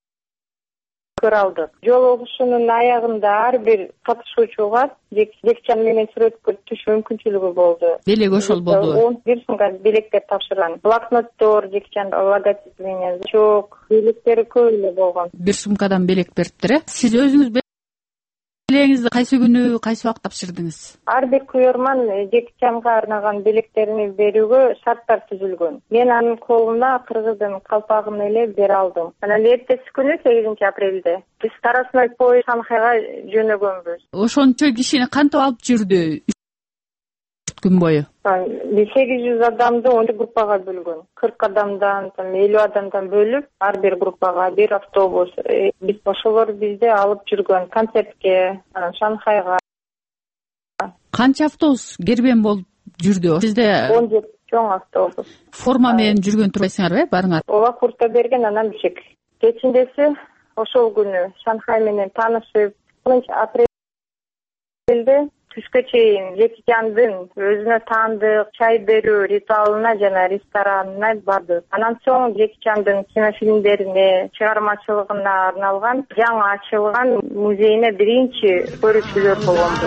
көрө алдык. Жолугушуунун аягында ар бир катышуучуга Джеки Чан менен сүрөткө түшүү мүмкүнчүлүгү болду. Белек ошол болду. Бир сумка белектер тапшырган. Блокноттор, Джеки Чан логотип менен чок, белектери көп эле болгон. Бир сумкадан белек бериптир, э? Сиз өзүңүз белегиңизди кайсы күнү, кайсы убакыт тапшырдыңыз? Ар бир көрөрман Джеки Чанга арнаган белектерин берүүгө шарттар түзүлгөн. Мен анын колуна кыргыздын калпагын эле бере алдым. Анан эртеси күнү сегизинчи апрелде биз скоростной поезд Шанхайга жөнөгөнбүз. Ошончо кишини кантип алып жүрдү күн бою? сегиз жүз адамды он группага бөлгөн. кырк адамдан, элүү адамдан бөлүп, ар бир группага бир автобус. Биз ошолор бизди алып жүргөн концертке, Шанхайга. Канча автобус кербен болуп жүрдү? Сизде он жети чоң автобус. Форма менен жүргөн турбайсыңарбы, барыңар? Ооба, куртка берген, анан бишек. Кечиндеси ошол күнү Шанхай менен таанышып, апрель элде түшкө чейин Жекичандын өзүнө таандык чай берүү ритуалына жана ресторанына барды. Анан соң Жекичандын кинофильмдерине, чыгармачылыгына арналган жаңы ачылган музейине биринчи көрүүчүлөр болгонбуз.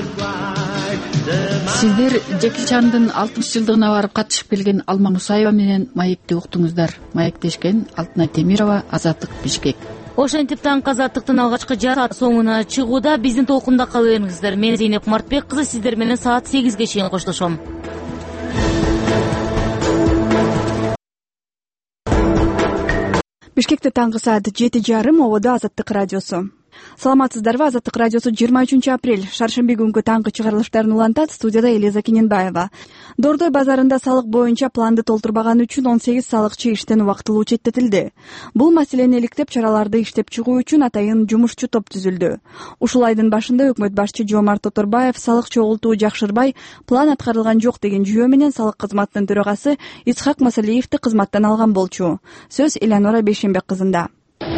Сиздер Жекичандын алтымыш жылдыгына барып катышып келген Алман Усаева менен маекти уктуңуздар. Маектешкен Алтынай Темирова, Азаттык, Бишкек. Ошентип таңкы Азаттыктын алгачкы жарым саат соңуна чыгууда биздин толкунда кала бериңиздер. Мен Зейнеп Мартбек кызы сиздер менен саат сегизге чейин коштошом. Бишкекте таңкы саат жети жарым, ободо Азаттык радиосу. Саламатсыздарбы? Азаттык радиосу жыйырма үчүнчү апрель шаршемби күнгү таңкы чыгарылыштарын улантат. Студияда Элиза Кененбаева. Дордой базарында салык боюнча планды толтурбаганы үчүн он сегиз салыкчы иштен убактылуу четтетилди. Бул маселени иликтеп, чараларды иштеп чыгуу үчүн атайын жумушчу топ түзүлдү. Ушул айдын башында өкмөт башчы Жомарт Тоторбаев салык чогултуу жакшырбай, план аткарылган жок деген жүйө менен салык кызматынын төрагасы Исхак Масалиевди кызматтан алган болчу. Сөз Элеонора Бейшембек кызында.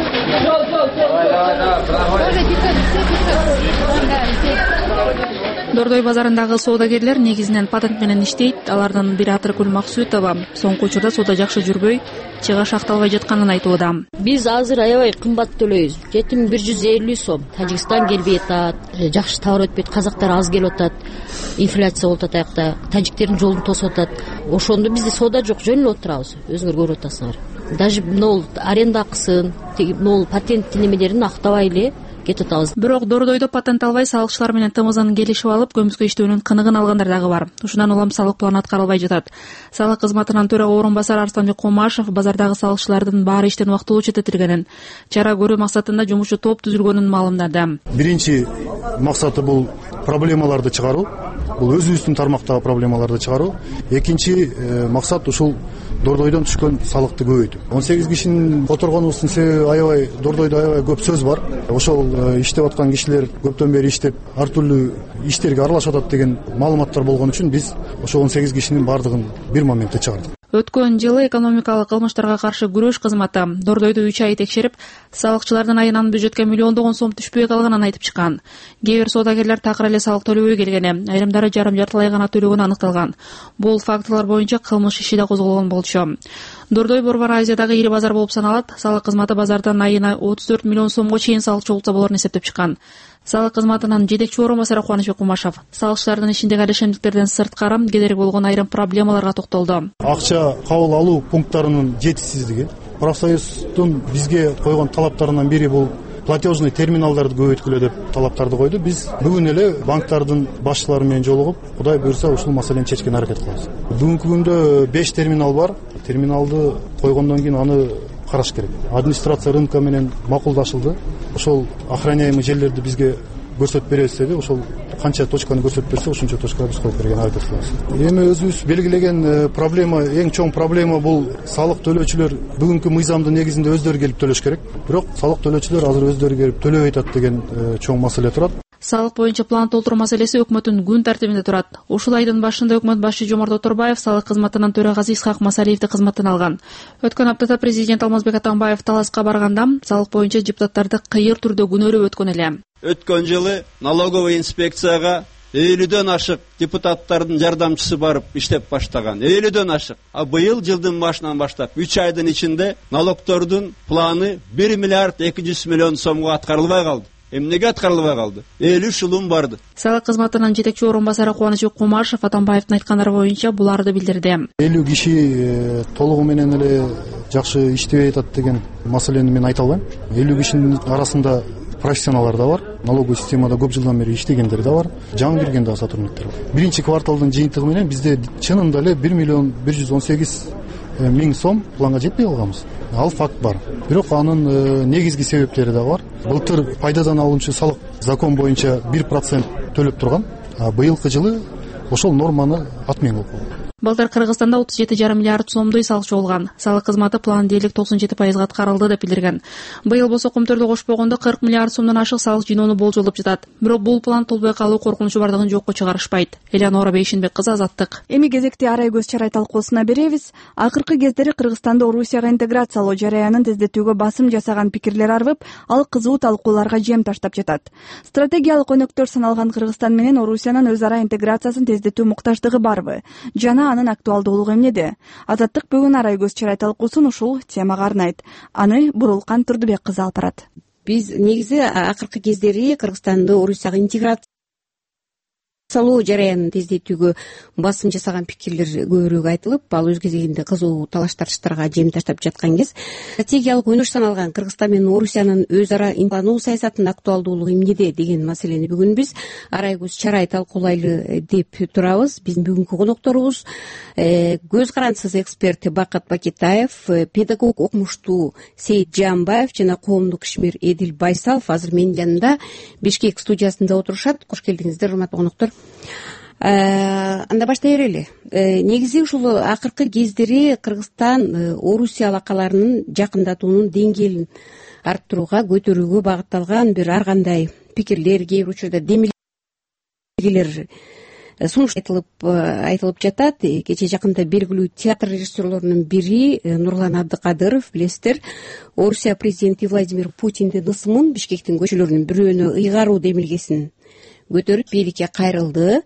Дордой базарындагы соодагерлер негизинен патент менен иштейт. Алардын бири Атыркүл Максутова соңку учурда соода жакшы жүрбөй, чыгаш акталбай жатканын айтууда. Биз азыр аябай кымбат төлөйбүз. жети миң бир жүз элүү сом. Тажикстан келбей атат, жакшы товар өтпөйт, казактар аз келип атат. Инфляция болуп атат аякта. Тажиктердин жолун тосуп атат. Ошондо бизде соода жок, жөн эле отурабыз. Өзүңөр көрүп атасыңар. Даже могул аренда акысын, могул патент немелерин актабай эле кетип атабыз. Бирок Дордойдо патент албай салыкчылар менен тымызын келишип алып, көмүскө иштөөнүн кыныгын алгандар дагы бар. Ушундан улам салык планы аткарылбай жатат. Салык кызматынын төрага орун басары Арстанбек Кумашев базардагы салыкчылардын баары иштен убактылуу четтетилгенин, чара көрүү максатында жумушчу топ түзүлгөнүн маалымдады. Биринчи максаты бул проблемаларды чыгаруу, бул өзүбүздүн тармактагы проблемаларды чыгаруу. Экинчи максат ушул Дордойдон түшкөн салыкты көбөйтүү. он сегиз кишинин которгонубуздун себеби аябай Дордойдо аябай көп сөз бар. Ошол иштеп аткан кишилер көптөн бери иштеп, ар түрдүү иштерге аралашып атат деген маалыматтар болгон үчүн биз ошол он сегиз кишинин баардыгын бир моментте чыгардык. Өткөн жылы экономикалык кылмыштарга каршы күрөш кызматы Дордойду үч ай текшерип, салыкчылардын айынан бюджетке миллиондогон сом түшпөй калганын айтып чыккан. Кээ бир соодагерлер такыр эле салык төлөбөй келгени, айрымдары жарым жартылай гана төлөгөнү аныкталган. Бул фактылар боюнча кылмыш иши да козголгон болчу. Дордой Борбор Азиядагы ири базар болуп саналат. Салык кызматы базардан айына отуз төрт миллион сомго чейин салык чогултса болорун эсептеп чыккан. Салык кызматынын жетекчи орун басары Кубанычбек Кумашев салыкчылардын ишиндеги алешемдиктерден сырткары кедерги болгон айрым проблемаларга токтолду. Акча кабыл алуу пункттарынын жетишсиздиги, профсоюздун бизге койгон талаптарынан бири бул платежный терминалдарды көбөйткүлө деп талаптарды койду. Биз бүгүн эле банктардын башчылары менен жолугуп, Кудай буйрса ушул маселени чечкенге аракет кылабыз. Бүгүнкү күндө беш терминал бар. Терминалды койгондон кийин аны караш керек. Администрация рынка менен макулдашылды. Ошол охраняемый жерлерди бизге көрсөтүп беребиз деди. Ошол канча точканы көрсөтүп берсе, ошончо точкага биз коюп берген аракет кылабыз. Эми өзүбүз белгилеген проблема, эң чоң проблема бул салык төлөөчүлөр бүгүнкү мыйзамдын негизинде өздөрү келип төлөш керек. Бирок салык төлөөчүлөр азыр өздөрү келип төлөбөй атат деген чоң маселе турат. Салык боюнча план толтуруу маселеси өкмөттүн күн тартибинде турат. Ушул айдын башында өкмөт башчы Жомарт Тоторбаев салык кызматынын төрагасы Исхак Масалиевди кызматтан алган. Өткөн аптада президент Алмазбек Атамбаев Таласка барганда салык боюнча депутаттарды кыйыр түрдө күнөөлөп өткөн эле. Өткөн жылы налоговый инспекцияга элүүдөн ашык депутаттардын жардамчысы барып иштеп баштаган. элүүдөн ашык. А быйыл жылдын башынан баштап үч айдын ичинде налогтордун планы бир миллиард эки жүз миллион сомго аткарылбай калды. Эмнеге аткарылбай калды? элүү шылым барды. Салык кызматынын жетекчи орун басары Кубанычбек Кумашев Атамбаевдин айткандары боюнча буларды билдирди. элүү киши толугу менен эле жакшы иштебей атат деген маселени мен айта албайм. элүү кишинин арасында профессионалдар да бар, налоговый системада көп жылдан бери иштегендер да бар, жаңы кирген да сотрудниктер бар. Биринчи кварталдын жыйынтыгы менен бизде чынында эле бир миллион бир жүз он сегиз миң сом планга жетпей калганбыз. Ал факт бар. Бирок анын негизги себептери да бар. Былтыр пайдадан алынчу салык закон боюнча бир процент төлөп турган, а быйылкы жылы ошол норманы отмена кылып койгон. Былтыр Кыргызстанда отуз жети жарым миллиард сомдой салык чогулган. Салык кызматы план дээрлик токсон жети пайызга аткарылды деп билдирген. Быйыл болсо көмтөрдө кошпогондо кырк миллиард сомдон ашык салык жыйноону болжолдоп жатат. Бирок бул план толбой калуу коркунучу бардыгын жокко чыгарышпайт. Элеонора Бейшенбек кызы, Азаттык. Эми кезекти арай көз чарай талкуусуна беребиз. Акыркы кездери Кыргызстанды Орусияга интеграциялоо жараянын тездетүүгө басым жасаган пикирлер арбып, ал кызуу талкууларга жем таштап жатат. Стратегиялык өнөктөр саналган Кыргызстан менен Орусиянын өз ара интеграциясын тездетүү муктаждыгы барбы? Жана анын актуалдуулугу эмнеде? Азаттык бүгүн арай көз чарай талкуусун ушул темага арнайт. Аны Бурулкан Турдубек кызы алып барат. Биз негизи акыркы кездери Кыргызстанды Орусияга интеграция салуу жараянын тездетүүгө басым жасаган пикирлер көбүрөөк айтылып, ал өз кезегинде кызуу талаш тартыштарга жем таштап жаткан кез. Стратегиялык өнөш саналган Кыргызстан менен Орусиянын өз ара интеграциялануу саясатынын актуалдуулугу эмнеде деген маселени бүгүн биз арай көз чарай талкуулайлы деп турабыз. Биздин бүгүнкү конокторубуз көз карандысыз эксперт Бакыт Бакетаев, педагог окумуштуу Сейит Жамбаев жана коомдук ишмер Эдил Байсалов азыр менин жанымда Бишкек студиясында отурушат. Кош келдиңиздер, урматтуу коноктор. Анда баштай берели. Негизи ушул акыркы кездери Кыргызстан Орусия алакаларынын жакындатуунун деңгээлин арттырууга, көтөрүүгө багытталган бир ар кандай пикирлер, кээ бир учурда демилгелер сунуш айтылып айтылып жатат. Кече жакында белгилүү театр режиссерлорунун бири Нурлан Абдыкадыров, билесиздер, Орусия президенти Владимир Путиндин ысымын Бишкектин көчөлөрүнүн бирөөнө ыйгаруу демилгесин көтөрүп бийликке кайрылды.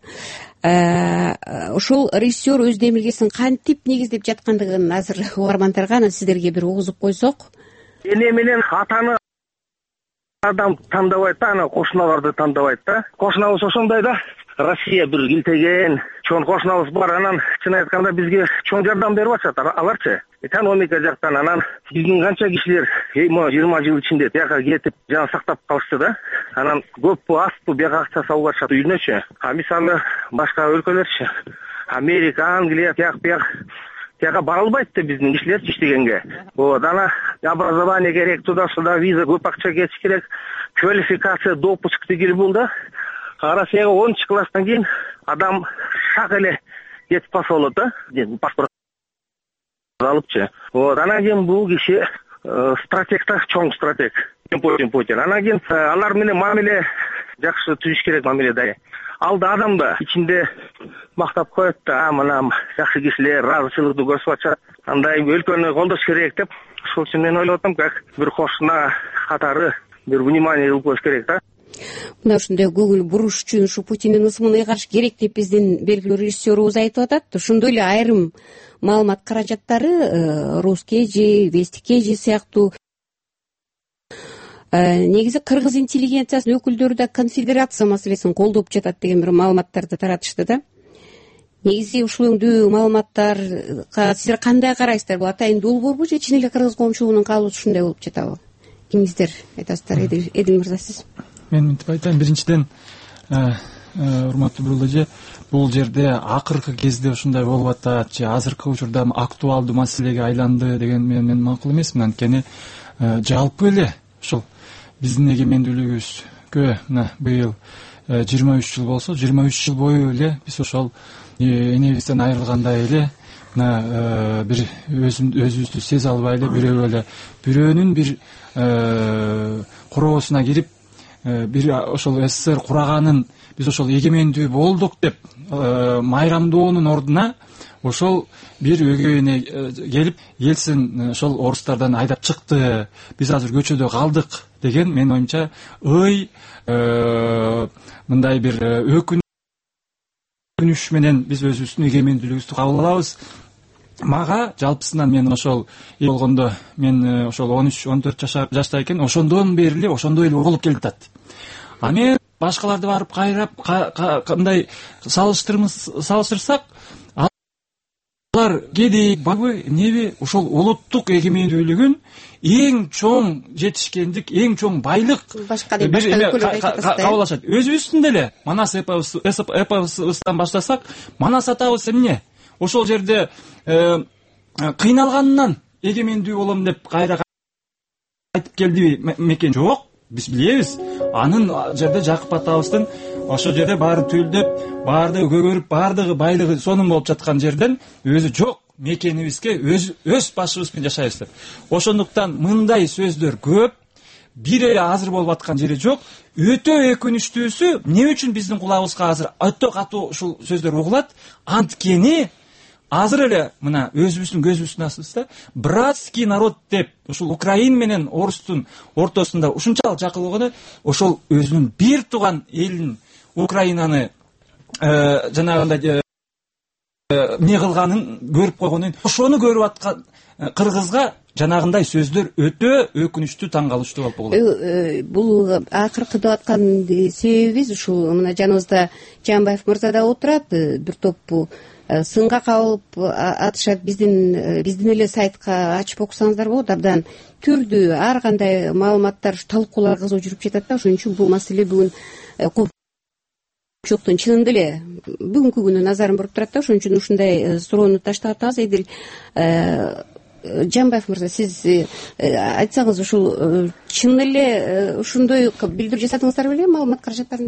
Ошол режиссер өз демилгесин кантип негиздеп жаткандыгын азыр угармандарга, анан сиздерге бир угузуп койсок. Эне менен атаны адам тандабайт да, анан кошуналарды тандабайт да. Кошунабыз ошондой да. Россия бир илтеген чоң кошунабыз бар, анан чын айтканда бизге чоң жардам берип атышат аларчы. Экономика жактан, анан биздин канча кишилер жыйырма жыл ичинде бияка кетип жана сактап калышты да. Анан көппү азбы бияка акча салып атышат үйүнөчү. А мисалы башка өлкөлөрчү, Америка, Англия, тияк бияк тияка бара албайт да биздин кишилерчи иштегенге. Вот, ана образование керек, туда-сюда виза, көп акча кетиш керек, квалификация, допуск деген бул да. Россияга онунчу класстан кийин адам шак эле кетип калса болот да, паспорт алыпчы. Вот, анан кийин бул киши стратег да, чоң стратег. Путин Путин. Анан кийин алар менен мамиле жакшы түзүш керек, мамиле да. Алда адам да ичинде мактап коет да, мына жакшы кишилер ыраазычылыкты көрсөтүп атышат. Андай өлкөнү колдош керек деп, ошол үчүн мен ойлоп атам, как бир кошуна катары бир внимание кылып коюш керек да. Мына ушундай көңүл буруш үчүн ушу Путиндин ысымын ыйгарыш керек деп биздин белгилүү режиссерубуз айтып атат. Ошондой эле айрым маалымат каражаттары Роскежи, Вестикежи сыяктуу негизи кыргыз интеллигенциясынын өкүлдөрү да конфедерация маселесин колдоп жатат деген бир маалыматтарды таратышты да. Негизи ушул өңдүү маалыматтарга силер кандай карайсыздар? Бул атайын долбоорбу же чын эле кыргыз коомчулугунун каалоосу ушундай болуп жатабы? Кимиңиздер айтасыздар? Эдил мырза, сиз. Мен мынтип айтайын, биринчиден урматтуу Бурул эже, бул жерде акыркы кезде ушундай болуп атат же азыркы учурда актуалдуу маселеге айланды деген мен макул эмесмин. Анткени жалпы эле ушул биздин эгемендүүлүгүбүзгө мына быйыл жыйырма үч жыл болсо, жыйырма үч жыл бою эле биз ошол энебизден айрылгандай эле мына бир өзүбүздү сезе албай эле бирөө эле бирөөнүн бир короосуна кирип бир ошол СССР кураганын биз ошол эгемендүү болдук деп майрамдоонун ордуна ошол бир өгөөйүнө келип Ельцин ошол орустардан айдап чыкты, биз азыр көчөдө калдык деген менин оюмча ый мындай бир өкүнүч менен биз өзүбүздүн эгемендүүлүгүбүздү кабыл алабыз. Мага жалпысынан мен ошол болгондо мен ошол он үч он төрт жашта экен, ошондон бери эле ошондой эле угулуп келатат. А мен башкаларды барып кайрап кандай салыштырсак, алар кедей бабы неби ошол улуттук эгемендүүлүгүн эң чоң жетишкендик, эң чоң байлык кабыл алышат. Өзүбүздүн деле Манас эпосубуздан баштасак, Манас атабыз эмне? Ошол жерде кыйналганынан эгемендүү болом деп кайра айтып келди мекен? Жок, биз билебиз. Анын жерде Жакып атабыздын ошол жерде баары түйүлдөп, баардыгы көгөрүп, баардыгы байлыгы сонун болуп жаткан жерден өзү жок мекенибизге өз өз башыбыз менен жашайбыз деп. Ошондуктан мындай сөздөр көп, бир эле азыр болуп аткан жери жок. Өтө өкүнүчтүүсү, эмне үчүн биздин кулагыбызга азыр өтө катуу ушул сөздөр угулат? Анткени азыр эле мына өзүбүздүн көзүбүздүн астыбызда братский народ деп ушул Украин менен орустун ортосунда ушунчалык жакын болгону, ошол өзүнүн бир тууган элин Украинаны жанагындай эмне кылганын көрүп койгондон кийин ошону көрүп аткан кыргызга жанагындай сөздөр өтө өкүнүчтүү, таң калыштуу болуп калат. Бул акыркы деп аткан себебибиз ушул мына жаныбызда Жаанбаев мырза да отурат, бир топ сынга кабылып атышат. Биздин биздин эле сайтка ачып окусаңыздар болот, абдан түрдүү ар кандай маалыматтар, талкуулар кызуу жүрүп жатат да. Ошон үчүн бул маселе бүгүн коопчулуктун чынында эле бүгүнкү күнү назарын буруп турат да. Ошон үчүн ушундай суроону таштап атабыз. Эдил Жаанбаев мырза, сиз айтсаңыз, ушул чын эле ушундой билдирүү жасадыңыздар беле маалымат каражаттарын?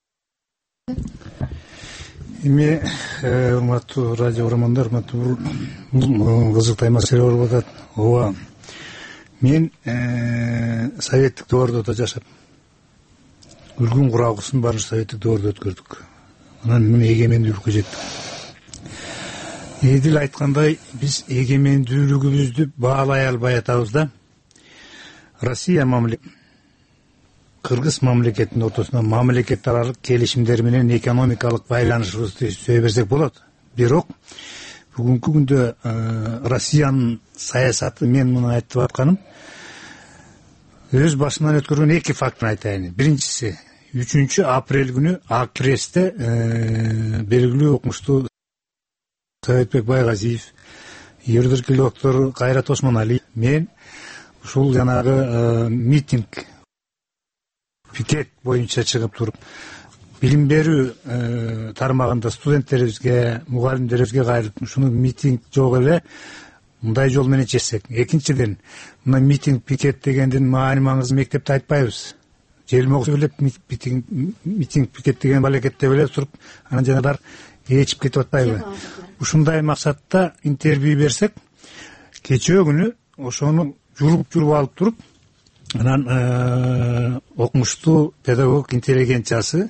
Эми урматтуу радио угармандар, урматтуу, бул кызыктай маселе болуп атат. Ооба, мен советтик доордо да жашап, үлгүн курагысын баарыбыз советтик доордо өткөрдүк. Анан мына эгемендүүлүккө жеттик. Эдил айткандай, биз эгемендүүлүгүбүздү баалай албай атабыз да. Россия мамлекети Кыргыз мамлекетинин ортосунда мамлекет аралык келишимдер менен экономикалык байланышыбызды сөй берсек болот. Бирок бүгүнкү күндө Россиянын саясаты, мен муну айтып атканым, өз башынан өткөргөн эки фактын айтайын. Биринчиси, үчүнчү апрель күнү Ак Престе белгилүү окумуштуу Советбек Байгазиев, Ердирки доктор Кайрат Осмоналиев, мен ушул жанагы митинг, пикет боюнча чыгып туруп, билим берүү тармагында студенттерибизге, мугалимдерибизге кайрылып, ушуну митинг жок эле мындай жол менен чечсек. Экинчиден, мына митинг, пикет дегендин маани маңызы мектепте айтпайбыз. Желмоксу билеп митинг, митинг, пикет деген балекетте беле туруп, анан жанагылар ээчип кетип атпайбы? Ушундай максатта интервью берсек, кечээ күнү ошону журуп-журуп алып туруп, анан окумуштуу педагог интеллигенциясы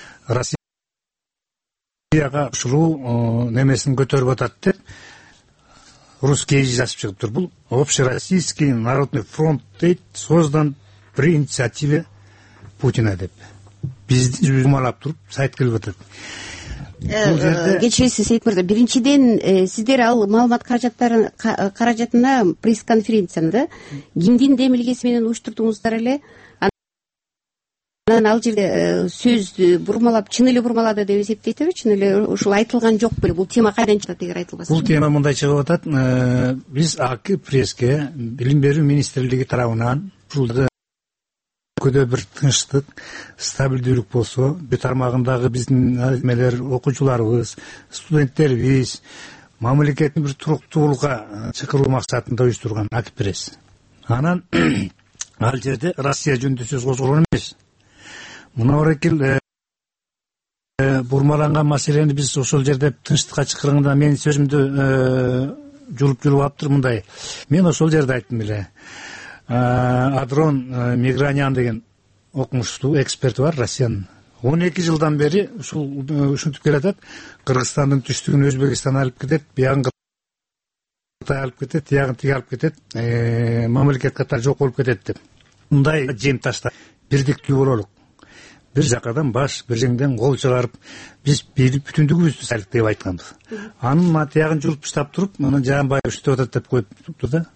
Россияга ушул немесин көтөрүп атат деп русский жазып чыгыптыр. Бул общероссийский народный фронт дейт, создан при инициативе Путина деп. Бизди жумалап туруп сайт келип атат. Кечиресиз Сейит мырза, биринчиден сиздер ал маалымат каражатына пресс-конференцияны кимдин демилгеси менен уюштурдуңуздар эле? Анан ал жерде сөз бурмалап, чын эле бурмалады деп эсептейсизби? Чын эле ушул айтылган жок беле? Бул тема кайдан чыгат эгер айтылбаса? Бул тема мындай чыгып атат. Биз Ак Пресске билим берүү министрлиги тарабынан ушул көдө бир тынчтык, стабилдүүлүк болсо, бир тармагындагы биздин эмелер, окуучуларыбыз, студенттерибиз мамлекеттин бир туруктуулукка чакыруу максатында уюштурган Ак Пресс. Анан ал жерде Россия жөнүндө сөз козголгон эмес. Мына орекил бурмаланган маселени биз ошол жерде тынчтыкка чакырганда менин сөзүмдү журуп-журуп алыптыр мындай. Мен ошол жерде айттым эле. Адрон Мигранян деген окумуштуу эксперт бар Россиянын. он эки жылдан бери ушул ушинтип келатат. Кыргызстандын түштүгүн Өзбекстан алып кетет, биягын Кытай алып кетет, тиягын тиги алып кетет, мамлекет катары жок болуп кетет деп. Мындай жем ташта бирдиктүү бололук. Бир жакадан баш, бир жеңден кол чыгарып, биз бүтүндүгүбүздү сайлык деп айтканбыз. Анын тиягын жулуп таштап туруп, анан Жаанбаев иштеп атат деп коюптур да.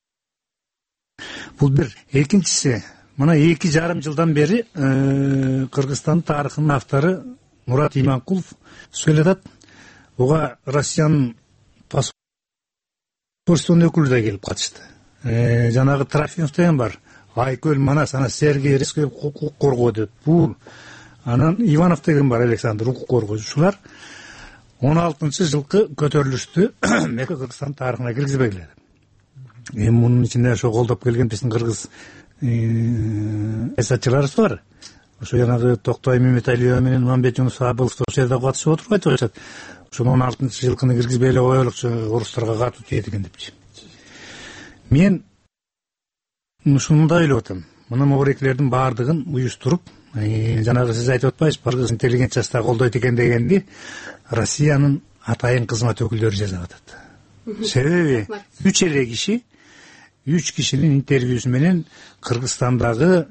Бул бир. Экинчиси, мына эки жарым жылдан бери Кыргызстандын тарыхынын автору Мурат Иманкулов сүйлөтөт. Ога Россиянын посольствонун өкүлү да келип катышты. Жанагы Трофимов деген бар. Айкөл Манас, ана Сергей Резков укук коргоо деп. Бул анан Иванов деген бар, Александр, укук коргоочу. Ушулар он алтынчы жылкы көтөрүлүштү Мека Кыргызстан тарыхына киргизбегиле. Эми мунун ичинде ошо колдоп келген биздин кыргыз саясатчыларыбыз бар. ошо жанагы Токтой Меметалиева менен Мамбет Жунусабылов ошол жерде катышып отуруп айтып атышат. Ошо он алтынчы жылкыны киргизбей эле коелукчу, орустарга катуу тиет экен депчи. Мен ушундай ойлоп атам. Мына могорекилердин баардыгын уюштуруп, жанагы сиз айтып атпайсызбы, кыргыз интеллигент жаштар колдойт экен дегенди Россиянын атайын кызмат өкүлдөрү жасап атат. Себеби үч эле киши, үч кишинин интервьюсу менен Кыргызстандагы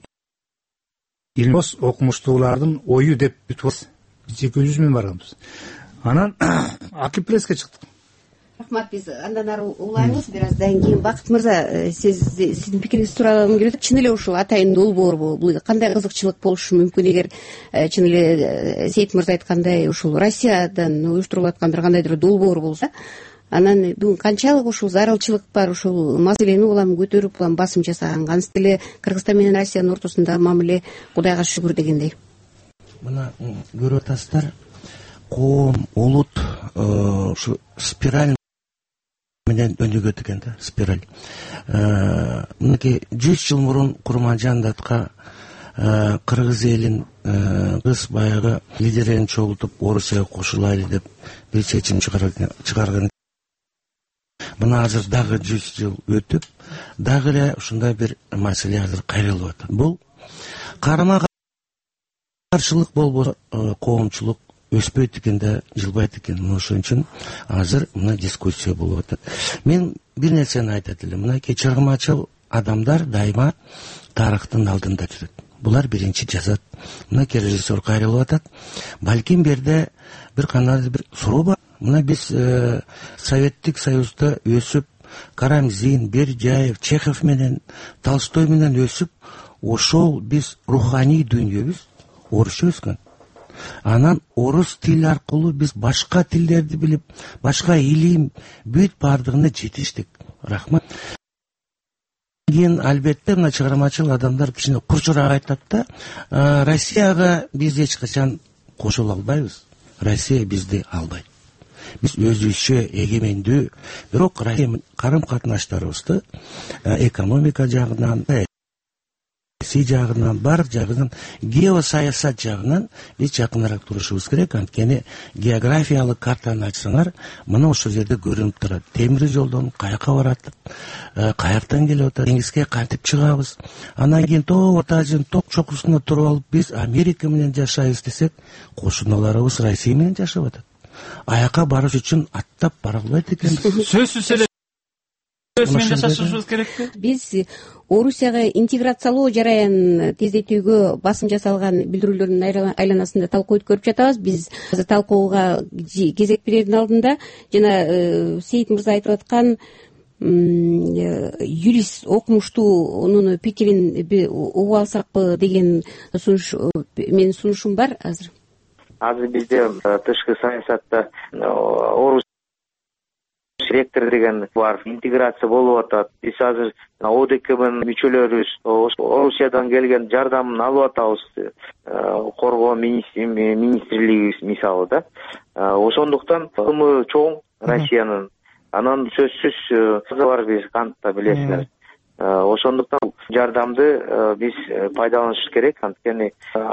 илмос окумуштуулардын ою деп бүтүп биз эки жүз миң барганбыз. Анан акип пресске чыктык. Рахмат, биз андан ары улайбыз бир аздан кийин. Бакыт мырза, сиз сиздин пикириңизди сурагым келет. Чын эле ушул атайын долбоорбу? Бул кандай кызыкчылык болушу мүмкүн эгер чын эле Сейит мырза айткандай ушул Россиядан уюштурулуп аткан бир кандайдыр долбоор болсо, анан бүгүн канчалык ушул зарылчылык бар, ушул маселени улам көтөрүп улам басым жасаган, кантип эле Кыргызстан менен Россиянын ортосунда мамиле Кудайга шүгүр дегендей. Мына көрүп атасыздар, коом, улут ушу спираль менен өнүгөт экен да, спираль. Мынакей жүз жыл мурун Курманжан датка кыргыз элин кыз баягы лидерин чогултуп Орусияга кошулайлы деп бир чечим чыгарган. Мына азыр дагы жүз жыл өтүп, дагы эле ушундай бир маселе азыр кайрылып атат. Бул карама каршылык болбосо коомчулук өспөйт экен да, жылбайт экен. Ошон үчүн азыр мына дискуссия болуп атат. Мен бир нерсени айтат элем. Мынакей чыргымачыл адамдар дайыма тарыхтын алдында жүрөт. Булар биринчи жазат. Мынакей режиссер кайрылып атат. Балким берде бир кандайдыр бир суроо бар. Мына биз Советтик Союзда өсүп, Карамзин, Бердяев, Чехов менен, Толстой менен өсүп, ошол биз руханий дүйнөбүз орусча өскөн. Анан орус тили аркылуу биз башка тилдерди билип, башка илим, бүт баардыгына жетиштик. Рахмат. Кийин албетте мына чыгармачыл адамдар кичине курчураак айтат да, Россияга биз эч качан кошула албайбыз. Россия бизди албайт. Биз өзүбүзчө эгемендүү, бирок Россия карым катнаштарыбызды экономика жагынан, саясий жагынан, бар жагынан, геосаясат жагынан биз жакыныраак турушубуз керек. Анткени географиялык картаны ачсаңар, мына ошол жерде көрүнүп турат. Темир жолдон каяка барат, каяктан келип атат, деңизге кантип чыгабыз. Анан кийин тоо Орто Азиянын ток чокусунда туруп алып, биз Америка менен жашайбыз десек, кошуналарыбыз Россия менен жашап атат. Аяка барыш үчүн аттап бара албайт экен. Сөзсүз эле сөз менен жашашыбыз керекпи? Биз Орусияга интеграциялоо жараянын тездетүүгө басым жасалган билдирүүлөрдүн айланасында талкуу өткөрүп жатабыз. Биз талкууга кезек берердин алдында жана Сейит мырза айтып аткан юрист, окумуштуунун пикирин угуп алсакпы деген сунуш, менин сунушум бар азыр. Азыр бизде тышкы саясатта орус ректор деген бар, интеграция болуп атат. Биз азыр ОДКБнын мүчөлөрүбүз Орусиядан келген жардамын алып атабыз, коргоо министрлиги мисалы да. Ошондуктан ымы чоң Россиянын. Анан сөзсүз бар, биз кантта билесиңер. Ошондуктан жардамды биз пайдаланышыбыз керек. Анткени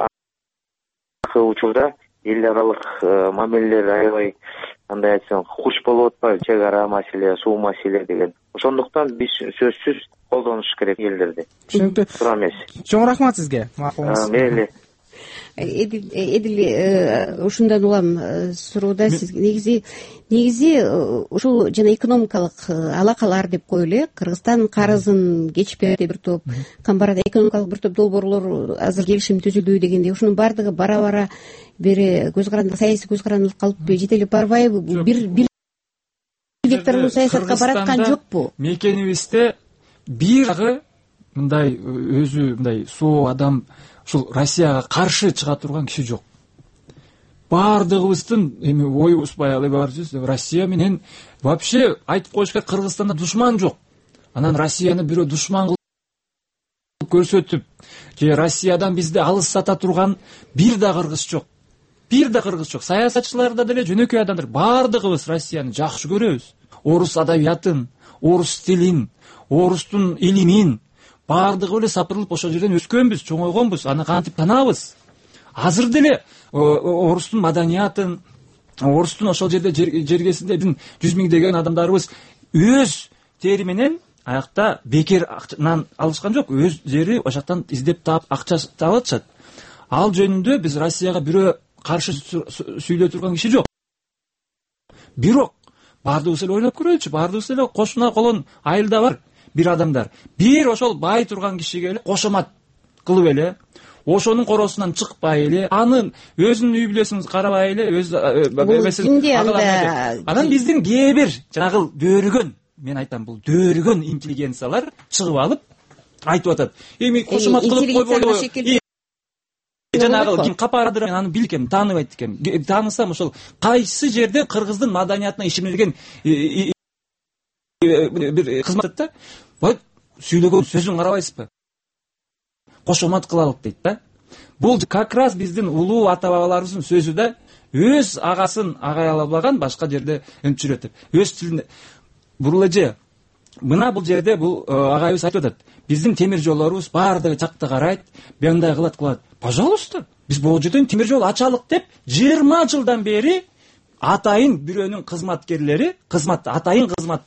учурда эл аралык мамилелер аябай кандай айтсам куч болуп атпайбы, чек ара маселе, суу маселе деген. Ошондуктан биз сөзсүз колдонуш керек элдерди. Түшүнүктүү. Туура эмес. Чоң рахмат сизге. Макулуңуз. Мейли. Эдил эдил ушундан улам суроодо сиз негизи негизи ушул жана экономикалык алакалар деп коелу. Кыргызстан карызын кечпейт бир топ, камбарада экономикалык бир топ долбоорлор азыр келишим түзүлүү дегендей. Ушунун баардыгы бара-бара бери көз карандылык, саясий көз карандылык калып жете эле барбайбы? Бир бир векторлуу саясатка бараткан жокпу? Мекенибизде бир дагы мындай өзү мындай соо адам ушул Россияга каршы чыга турган киши жок. Баардыгыбыздын эми оюбуз баягы бар жүз, Россия менен вообще айтып коюш керек, Кыргызстанда душман жок. Анан Россияны бирөө душман кылып көрсөтүп, же Россиядан бизди алыс сата турган бир да кыргыз жок. Бир да кыргыз жок. Саясатчыларда деле жөнөкөй адамдар баардыгыбыз Россияны жакшы көрөбүз. Орус адабиятын, орус тилин, орустун илимин, баардыгы эле сапырылып ошол жерден өскөнбүз, чоңойгонбуз, аны кантип таанабыз? Азыр деле орустун маданиятын, орустун ошол жерде жергесинде биздин жүз миңдеген адамдарыбыз өз тери менен аякта бекернан алышкан жок, өздөрү ошоктон издеп таап акча таап атышат. Ал жөнүндө биз Россияга бирөө каршы сүйлөй турган киши жок. Бирок баардыгыбыз эле ойлоп көрөлүчү, баардыгыбыз эле кошуна колон айылда бар бир адамдар. Бир ошол бай турган кишиге эле кошомат кылып эле, ошонун коросунан чыкпай эле, анын өзүнүн үй бүлөсүн карабай эле, өз эмесин анан биздин кээ бир жанагы дөөрүгөн, мен айтам, бул дөөрүгөн интеллигенциялар чыгып алып айтып атат. Эми кошомат кылып койбойлу. Жанагы ким капарадыр, мен аны билкем, тааныбайт экем. Таанысам ошол кайсы жерде кыргыздын маданиятына ишенилген бир кызмат да. Вот сүйлөгөн сөзүн карабайсызбы? Кошомат кылалык дейт да. Бул как раз биздин улуу ата бабаларыбыздын сөзү да, өз агасын агай албаган башка жерде өнчүрөт деп. Өз тилинде бул эже мына бул жерде бул агайыбыз айтып атат. Биздин темир жолдорубуз баардыгы жакта карайт, мындай кылат кылат. Пожалуйста, биз бул жерден темир жол ачалык деп жыйырма жылдан бери атайын бирөөнүн кызматкерлери, кызмат атайын кызматтар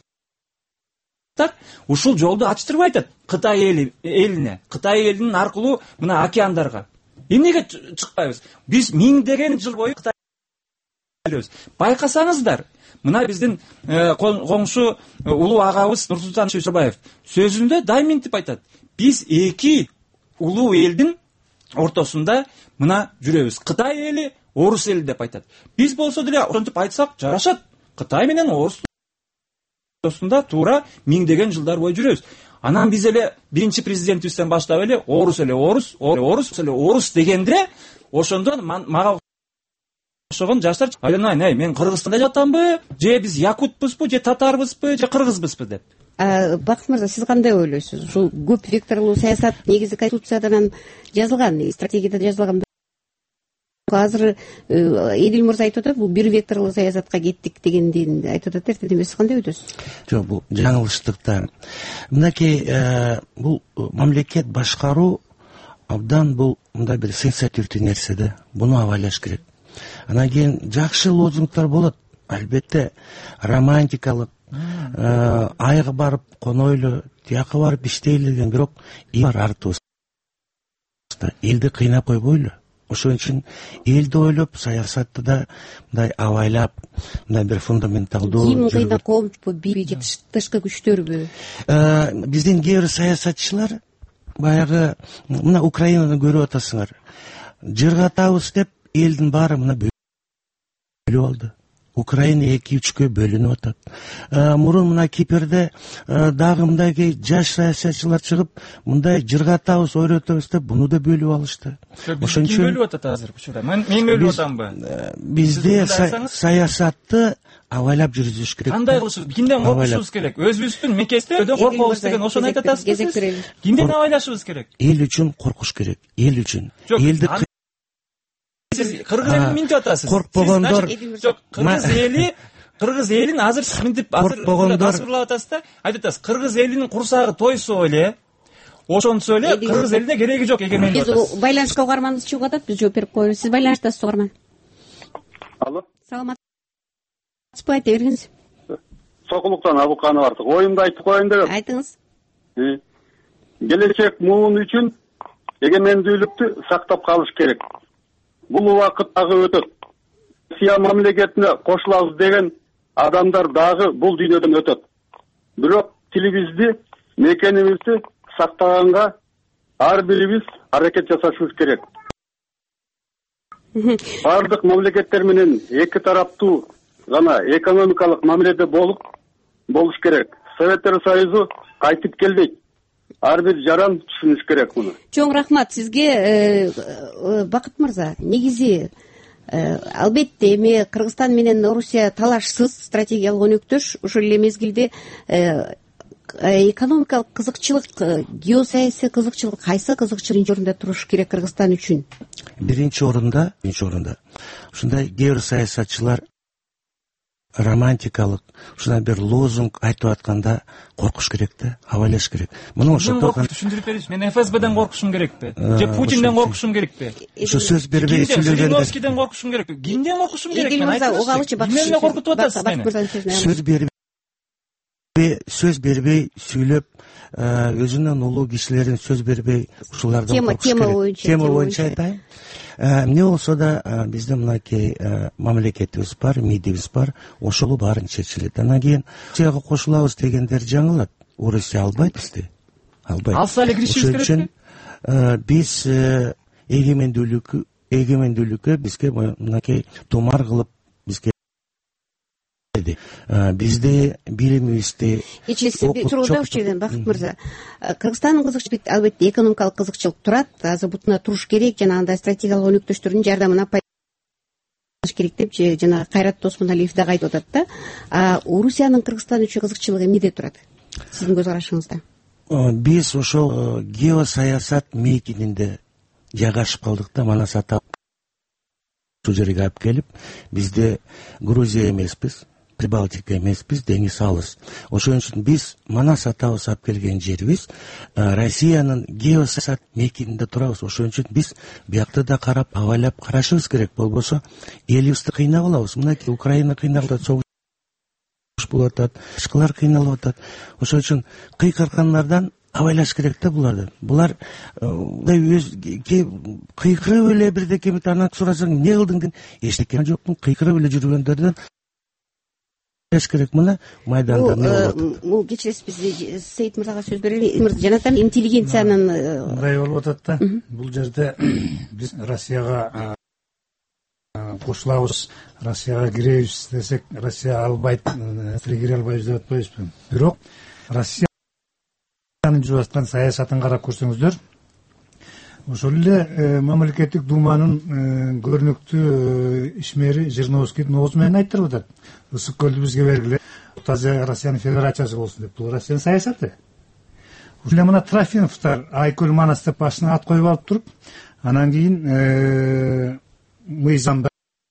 ушул жолду ачтырбай атат Кытай эли элине, Кытай элинин аркылуу мына океандарга. Эмнеге чыкпайбыз? Биз миңдеген жыл бою Кытай элибиз. Байкасаңыздар, мына биздин коңшу улуу агабыз Нурсултан Назарбаев сөзүндө дайыментип айтат. Биз эки улуу элдин ортосунда мына жүрөбүз. Кытай эли, орус эли деп айтат. Биз болсо деле ошентип айтсак жарашат. Кытай менен орус ортосунда туура миңдеген жылдар бою жүрөбүз. Анан биз эле биринчи президентибизден баштап эле орус эле орус, орус эле орус дегенде ошондо мага ошогон жаштар айlanайын, эй, мен Кыргызстанда жатамбы, же биз якутпузбу, же татарбызбы, же кыргызбызбы деп. Бакыт мырза, сиз кандай ойлойсуз? Ушул көп векторлуу саясат негизи Конституцияда жазылган, стратегияда жазылган. Азыр Эдил мырза айтып атат, бул бир векторлуу саясатка кеттик дегенден айтып атат. Эртең сиз кандай ойдосуз? Жок, бул жаңылыштыктар. Мынакей бул мамлекет башкаруу абдан бул мындай бир сенсативдүү нерсе да. Буну абайлаш керек. Анан кийин жакшы лозунгтар болот. Албетте романтикалык, айга барып конойлу, тияка барып иштейли деген, бирок бар артыбызда. Элди кыйнап койбойлу. Ошон үчүн элди ойлоп, саясатты да мындай абайлап, мындай бир фундаменталдуу. Ким кыйнап, коомчу, бири же тышкы күчтөрбү? Биздин кээ бир саясатчылар баягы мына Украинаны көрүп атасыңар. Жыргатабыз деп элдин баары мына бөлүп алды. Украина эки үчкө бөлүнүп атат. Мурун мына Кипрде дагы мындай жаш саясатчылар чыгып, мындай жыргатабыз, ойротобуз деп буну да бөлүп алышты. Ошон үчүн бөлүп атат азыр учурда. Мен бөлүп атамбы? Бизде саясатты абайлап жүргүзүш керек. Кандай кылышыбыз? Кимден коркушубуз керек? Өзүбүздүн мекестен коркобуз деген ошону айтып атасызбы? Кимден абайлашыбыз керек? Эл үчүн коркуш керек. Эл үчүн. Элди Сиз кыргыз элин минтип атасыз. Коркпогондор. Жок, кыргыз эли, кыргыз элин азыр минтип тасвирлап атасыз да, айтып атасыз. Кыргыз элинин курсагы тойсо эле, ошонсо эле кыргыз элине кереги жок эгемендик атасыз. Биз байланышка угарманыбыз чыгып атат, биз жооп берип коебуз. Сиз байланыштасыз, угарман. Алло. Саламатсызбы, айта бериңиз. Сокулуктан Абуканов артык. Оюмду айтып коеюн деп. Айтыңыз. Келечек муун үчүн эгемендүүлүктү сактап калыш керек. Бул убакыт дагы өтөт. Россия мамлекетине кошулабыз деген адамдар дагы бул дүйнөдөн өтөт. Бирок тилибизди, мекенибизди сактаганга ар бирибиз аракет жасашыбыз керек. Бардык мамлекеттер менен эки тараптуу жана экономикалык мамиледе болуп болуш керек. Советтер Союзу кайтып келбейт. Ар бир жаран түшүнүш керек муну. Чоң рахмат сизге, Бакыт мырза. Негизи албетте эми Кыргызстан менен Орусия талашсыз стратегиялык өнөктөш. Ошол эле мезгилде экономикалык кызыкчылык, геосаясий кызыкчылык кайсы кызыкчылык биринчи орунда туруш керек Кыргызстан үчүн? Биринчи орунда, биринчи орунда ушундай кээ бир саясатчылар романтикалык ушундай бир лозунг айтып атканда коркуш керек да, абайлаш керек. Мына ошо түшүндүрүп бериңизчи, мен эф эс бден коркушум керекпи же Путинден коркушум керекпи? Ошо сөз бербей сүйлөгөндө Жириновскийден коркушум керекпи? Кимден коркушум керек? Мен айтыңызчы. Эмне коркутуп атасыз мени? Сөз бербей сөз бербей сүйлөп, өзүнөн улуу кишилердин сөз бербей ушулардан коркуш керек. Тема боюнча тема боюнча айтайын. Эмне болсо да биздин мынакей мамлекетибиз бар, мидибиз бар, ошол баарын чечилет. Анан кийин Россияга кошулабыз дегендер жаңылат. Орусия албайт бизди. Албайт. Алса эле киришибиз керекпи? Биз эгемендүүлүккө эгемендүүлүккө бизге мынакей томар кылып бизге бизди билимибизди турууда ушул жерден Бакыт мырза, Кыргызстандын кызыкчылыгы албетте экономикалык кызыкчылык турат, азыр бутуна туруш керек, жанагындай стратегиялык өнөктөштөрдүн жардамына пайдаланыш керек деп жанагы Кайрат Досмуналиев дагы айтып атат да. А Орусиянын Кыргызстан үчүн кызыкчылыгы эмнеде турат? Сиздин көз карашыңызда. Биз ошол геосаясат мейкининде жайгашып калдык да, Манас ата ушул жерге алып келип, бизде Грузия эмеспиз, Прибалтика эмеспиз, деңиз алыс. Ошон үчүн биз Манас атабыз алып келген жерибиз Россиянын геосаясат мейкининде турабыз. Ошон үчүн биз биякты да карап, абайлап карашыбыз керек. Болбосо элибизди кыйнап алабыз. Мынакей Украина кыйналып атат, согуш болуп атат, башкалар кыйналып атат. Ошон үчүн кыйкыргандардан абайлаш керек да буларды. Булар өз кыйкырып эле бирдеке бит анан сурасаң эмне кылдың деп эчтеке жокмун, кыйкырып эле жүргөндөрдөн абайлаш керек. Мына майданда эмне болуп атат? Бул кечиресиз, биз Сейит мырзага сөз берели. Жанатан интеллигенциянын мындай болуп атат да. Бул жерде биз Россияга кошулабыз, Россияга киребиз десек, Россия албайт, кире албайбыз деп атпайбызбы? Бирок Россия жүрүп аткан саясатын карап көрсөңүздөр, ошол эле мамлекеттик думанын көрүнүктүү ишмери Жириновскийдин оозу менен айтып атат. Ысык көлдү бизге бергиле, таза Россиянын федерациясы болсун деп. Бул Россиянын саясаты. Ушул эле мына Трофимовдор Айкөл Манас деп башына ат коюп алып туруп, анан кийин мыйзамда,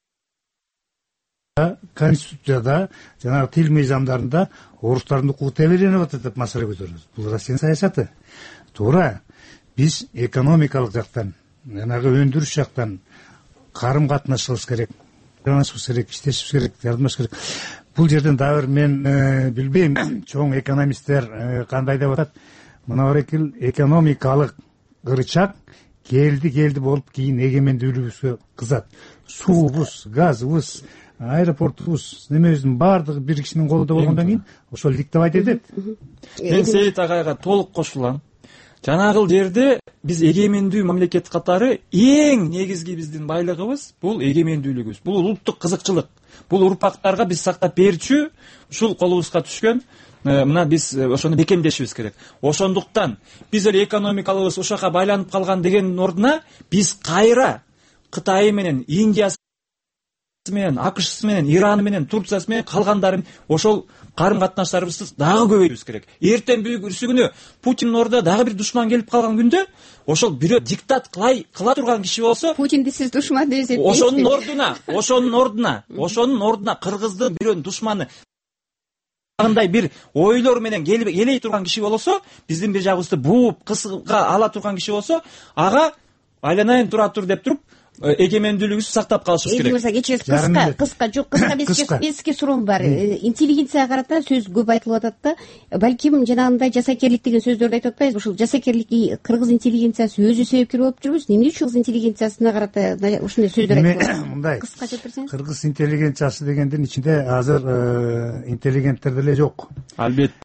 конституцияда, жанагы тил мыйзамдарында орустардын укугу тебеленип атат деп маселе көтөрөбүз. Бул Россиянын саясаты. Туура. Биз экономикалык жактан, жанагы өндүрүш жактан карым катнашыбыз керек, байланышыбыз керек, иштешибиз керек, жардамдашыш керек. Бул жерден дагы бир мен билбейм, чоң экономисттер кандай деп атат. Мына барекил экономикалык ырычак келди келди болуп кийин эгемендүүлүгүбүзгө кызат. Суубуз, газыбыз, аэропортубуз, немебиздин баардыгы бир кишинин колунда болгондон кийин ошол диктовать этет. Мен Сейит агайга толук кошулам. Жанагыл жерде биз эгемендүү мамлекет катары эң негизги биздин байлыгыбыз бул эгемендүүлүгүбүз. Бул улуттук кызыкчылык. Бул урпактарга биз сактап берчү, ушул колубузга түшкөн. Мына биз ошону бекемдешибиз керек. Ошондуктан биз эле экономикалыбыз ошока байланып калган дегендин ордуна биз кайра Кытай менен, Индиясы менен, АКШсы менен, Ираны менен, Турциясы менен калгандарын ошол карым катнаштарыбызды дагы көбөйтүбүз керек. Эртең бүгүнкү күнү Путиндин ордуна дагы бир душман келип калган күндө ошол бирөө диктат кылай кыла турган киши болсо, Путинди сиз душман деп эсептейсизби? Ошонун ордуна, ошонун ордуна, ошонун ордуна кыргыздын бирөөнүн душманы андай бир ойлор менен келип элей турган киши болсо, биздин бир жагыбызды бууп кысга ала турган киши болсо, ага айланайын тура тур деп туруп эгемендүүлүгүбүздү сактап калышыбыз керек. Мырза, кечиресиз, кыска, кыска, жок, кыска бизге суроом бар. Интеллигенцияга карата сөз көп айтылып атат да, балким жанагындай жасакерлик деген сөздөрдү айтып атпайбызбы? Ушул жасакерликке кыргыз интеллигенциясы өзү себепкер болуп жүрбүз. Эмне үчүн кыргыз интеллигенциясына карата ушундай сөздөр айтып атат? Мындай, кыска айтып берсеңиз. Кыргыз интеллигенциясы дегендин ичинде азыр интеллигенттер деле жок. Албетте.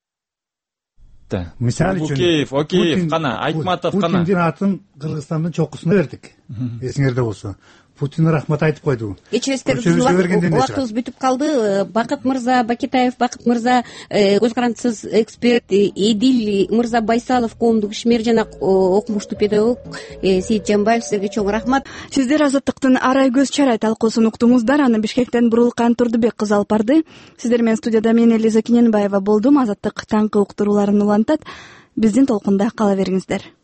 Мисалы үчүн Океев, Океев кана, Айтматов кана. Путиндин атын Кыргызстандын чокусуна бердик. Эсиңерде болсо. Путин рахмат айтып койду. Кечиресиздер, убактыбыз бүтүп калды. Бакыт мырза, Бакетаев Бакыт мырза, көз карандысыз эксперт, Эдил мырза Байсалов, коомдук ишмер жана окумуштуу педагог Сейит Жамбаев, силерге чоң рахмат. Сиздер Азаттыктын Арай көз чарай талкуусун уктуңуздар. Аны Бишкектен Бурулкан Турдубек кызы алып барды. Сиздер менен студияда мен Элиза Киненбаева болдум. Азаттык таңкы уктурууларын улантат. Биздин толкунда кала бериңиздер.